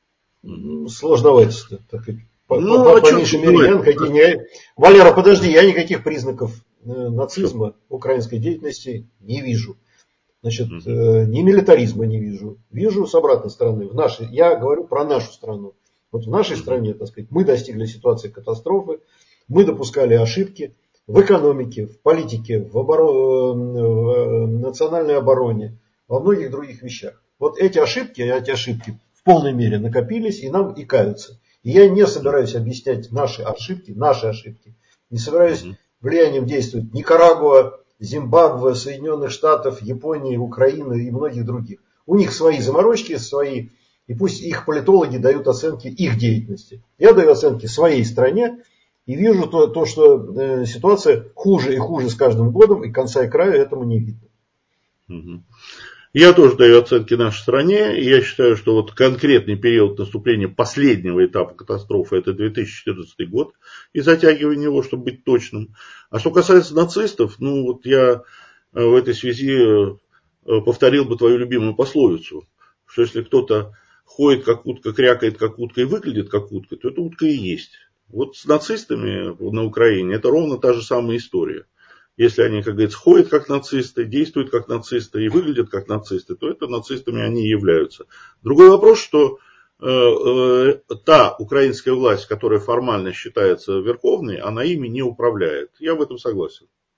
mm. сложновато. Так сказать. По, ну, по, а по меньшей мере, я никакие не... Валера, подожди, я никаких признаков нацизма в украинской деятельности не вижу. Значит, э, ни милитаризма не вижу. Вижу с обратной стороны. В нашей, я говорю про нашу страну. Вот в нашей стране, так сказать, мы достигли ситуации катастрофы, мы допускали ошибки в экономике, в политике, в, оборон... в национальной обороне, во многих других вещах. Вот эти ошибки, эти ошибки в полной мере накопились и нам и каются. И я не собираюсь объяснять наши ошибки, наши ошибки. Не собираюсь влиянием действовать Никарагуа, Зимбабве, Соединенных Штатов, Японии, Украины и многих других. У них свои заморочки, свои, и пусть их политологи дают оценки их деятельности. Я даю оценки своей стране и вижу то, то что э, ситуация хуже и хуже с каждым годом, и конца и края этому не видно. Угу. Я тоже даю оценки нашей стране, и я считаю, что вот конкретный период наступления последнего этапа катастрофы это две тысячи четырнадцатый год, и затягивание его, чтобы быть точным. А что касается нацистов, ну вот я в этой связи повторил бы твою любимую пословицу, что если кто-то ходит как утка, крякает как утка и выглядит как утка, то это утка и есть. Вот с нацистами на Украине это ровно та же самая история. Если они, как говорится, ходят как нацисты, действуют как нацисты и выглядят как нацисты, то это нацистами они и являются. Другой вопрос, что э, э, та украинская власть, которая формально считается верховной, она ими не управляет. Я в этом согласен.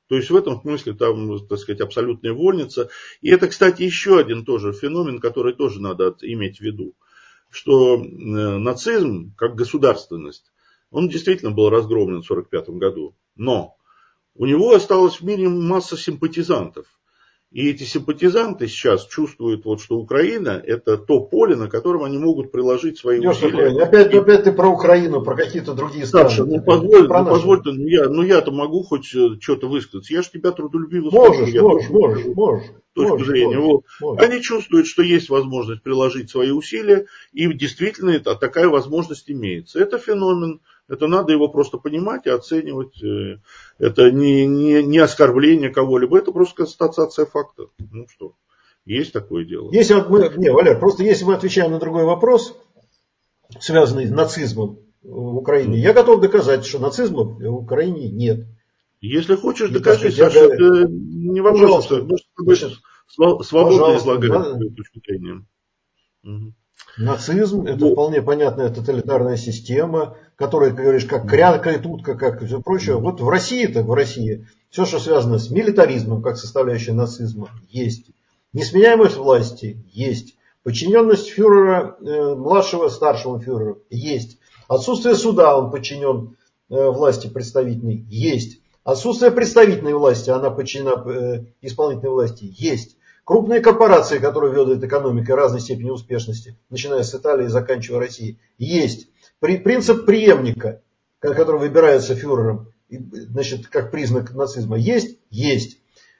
То есть в этом смысле там, так сказать, абсолютная вольница. И это, кстати, еще один тоже феномен, который тоже надо иметь в виду. Что нацизм, как государственность, он действительно был разгромлен в сорок пятом году. Но у него осталась в мире масса симпатизантов. И эти симпатизанты сейчас чувствуют, вот, что Украина – это то поле, на котором они могут приложить свои Леша, усилия. опять, и... опять ты про Украину, про какие-то другие страны. Саша, ну позволь, ну, позволь ты, ну, я, ну я-то могу хоть что-то высказать. Я же тебя трудолюбиво можешь, слушаю. Можешь, я можешь, можешь. Точку можешь, зрения. можешь, Вот. можешь. Они чувствуют, что есть возможность приложить свои усилия, и действительно это, такая возможность имеется. Это феномен. Это надо его просто понимать и оценивать. Это не, не, не оскорбление кого-либо, это просто констатация факта. Ну что, есть такое дело. Если мы, не, Валер, просто если мы отвечаем на другой вопрос, связанный с нацизмом в Украине, mm. я готов доказать, что нацизма в Украине нет. Если хочешь, и, докажи, сказать, Саша, я, это не вопрос. Может, свободно излагать свою точку зрения. Угу. Нацизм – это вполне понятная тоталитарная система, которая, как говоришь, как крякает утка, как и все прочее. Вот в России-то, в России, все, что связано с милитаризмом, как составляющая нацизма, есть. Несменяемость власти есть. Подчиненность фюрера, э, младшего старшему фюреру есть. Отсутствие суда, он подчинен э, власти представительной, есть. Отсутствие представительной власти, она подчинена э, исполнительной власти, есть. Крупные корпорации, которые ведут экономикой разной степени успешности, начиная с Италии и заканчивая Россией, есть. При, принцип преемника, который выбирается фюрером, значит, как признак нацизма, есть? Есть.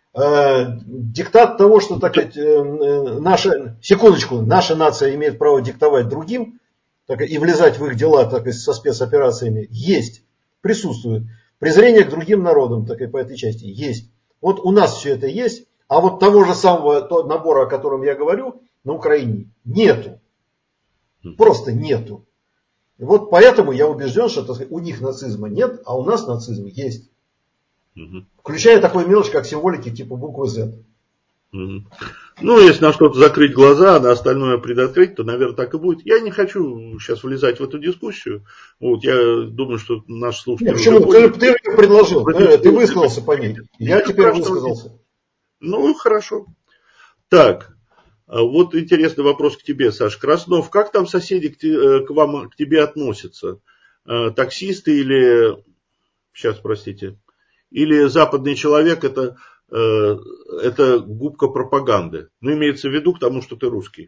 Э, диктат того, что, так сказать, э, наша, секундочку, наша нация имеет право диктовать другим так, и влезать в их дела так, со спецоперациями, есть. Присутствует. Презрение к другим народам так, и по этой части есть. Вот у нас все это есть. А вот того же самого того набора, о котором я говорю, на Украине нету. Просто нету. И вот поэтому я убежден, что так сказать, у них нацизма нет, а у нас нацизм есть. Угу. Включая такой мелочь, как символики типа буквы Z. Угу. Ну, если на что-то закрыть глаза, а на остальное предоткрыть, то, наверное, так и будет. Я не хочу сейчас влезать в эту дискуссию. Вот, я думаю, что наш слушатель... Нет, почему? Ты, ты ее предложил, ты, ты высказался по ней. Я Ничего теперь страшного. Высказался. Ну, хорошо. Так, вот интересный вопрос к тебе, Саш. Краснов, как там соседи к, те, к вам, к тебе относятся? Таксисты или... Сейчас, простите. Или западный человек это, это губка пропаганды? Ну, имеется в виду к тому, что ты русский.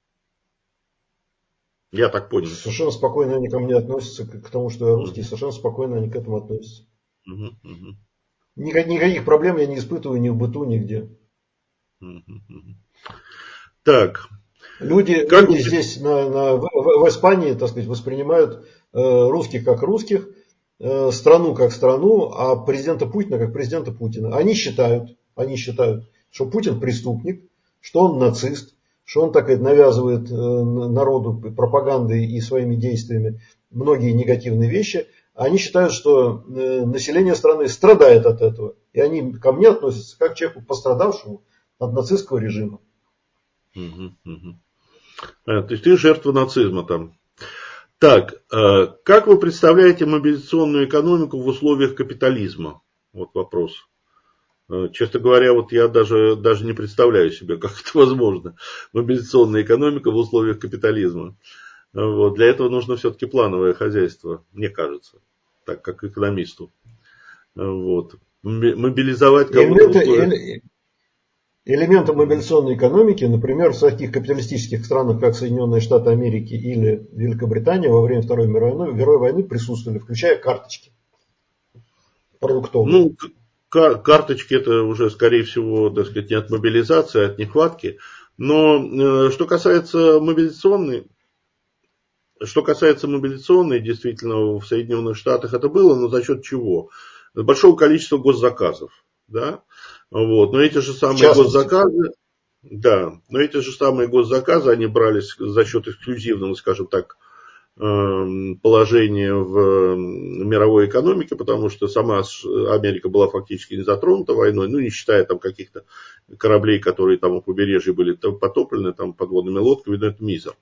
Я так понял. Совершенно спокойно они ко мне относятся, к тому, что я русский. Mm-hmm. Совершенно спокойно они к этому относятся. Mm-hmm. Mm-hmm. Никаких, никаких проблем я не испытываю ни в быту, нигде. Mm-hmm. Так. Люди, как люди здесь на, на, в, в Испании, так сказать, воспринимают э, русских как русских, э, страну как страну, а президента Путина как президента Путина. Они считают, они считают, что Путин преступник, что он нацист, что он так сказать, навязывает э, народу пропагандой и своими действиями многие негативные вещи. Они считают, что э, население страны страдает от этого. И они ко мне относятся как к человеку, пострадавшему от нацистского режима. Угу, угу. А, то есть ты жертва нацизма там. Так, э, как вы представляете мобилизационную экономику в условиях капитализма? Вот вопрос. Э, честно говоря, вот я даже, даже не представляю себе, как это возможно. Мобилизационная экономика в условиях капитализма. Вот. Для этого нужно все-таки плановое хозяйство, мне кажется, так как экономисту. Вот. Мобилизовать кого-то... Элементом мобилизационной экономики, например, в таких капиталистических странах, как Соединенные Штаты Америки или Великобритания, во время Второй мировой, мировой войны присутствовали, включая карточки продуктовые. Ну, карточки это уже, скорее всего, так сказать, не от мобилизации, а от нехватки. Но что касается мобилизационной, что касается мобилизационной, действительно, в Соединенных Штатах это было, но за счет чего? Большого количества госзаказов, да? Вот. Но эти же самые госзаказы, да, но эти же самые госзаказы, они брались за счет эксклюзивного, скажем так, положения в мировой экономике, потому что сама Америка была фактически не затронута войной, ну не считая там каких-то кораблей, которые там у побережья были потоплены там подводными лодками, но это мизер.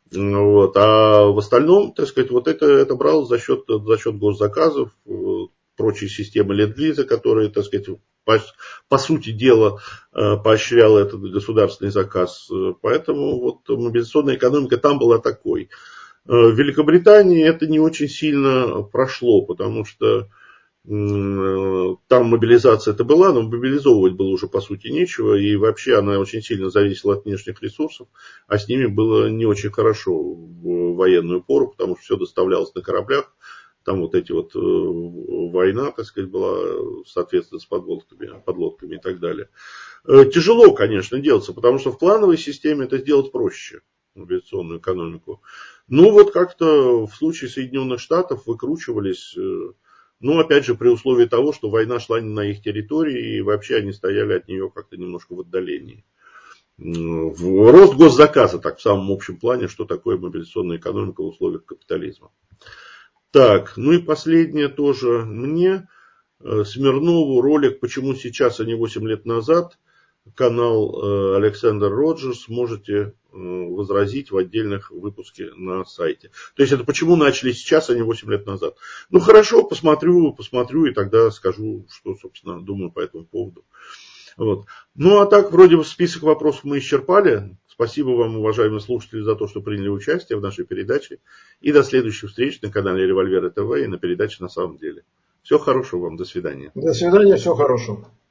Вот. А в остальном, так сказать, вот это, это бралось за счет, за счет госзаказов. прочие системы Ленд-лиза, которые, так сказать, по, по сути дела поощрял этот государственный заказ. Поэтому вот мобилизационная экономика там была такой. В Великобритании это не очень сильно прошло, потому что там мобилизация-то была, но мобилизовывать было уже по сути нечего, и вообще она очень сильно зависела от внешних ресурсов, а с ними было не очень хорошо в военную пору, потому что все доставлялось на кораблях, там вот эти вот война, так сказать, была, соответственно, с подлодками, подлодками и так далее. Тяжело, конечно, делаться, потому что в плановой системе это сделать проще, мобилизационную экономику. Ну вот как-то в случае Соединенных Штатов выкручивались. Ну, опять же, при условии того, что война шла не на их территории, и вообще они стояли от нее как-то немножко в отдалении. В рост госзаказа, так в самом общем плане, что такое мобилизационная экономика в условиях капитализма. Так, ну и последнее тоже мне. Смирнову ролик «Почему сейчас, а не восемь лет назад», канал Александр Роджерс, можете возразить в отдельных выпуске на сайте. То есть это почему начали сейчас, а не восемь лет назад. Ну хорошо, посмотрю, посмотрю и тогда скажу, что, собственно, думаю по этому поводу. Вот. Ну а так, вроде бы список вопросов мы исчерпали. Спасибо вам, уважаемые слушатели, за то, что приняли участие в нашей передаче. И до следующих встреч на канале Револьверы ТВ и на передаче «На самом деле». Всего хорошего вам, до свидания. До свидания, всего хорошего.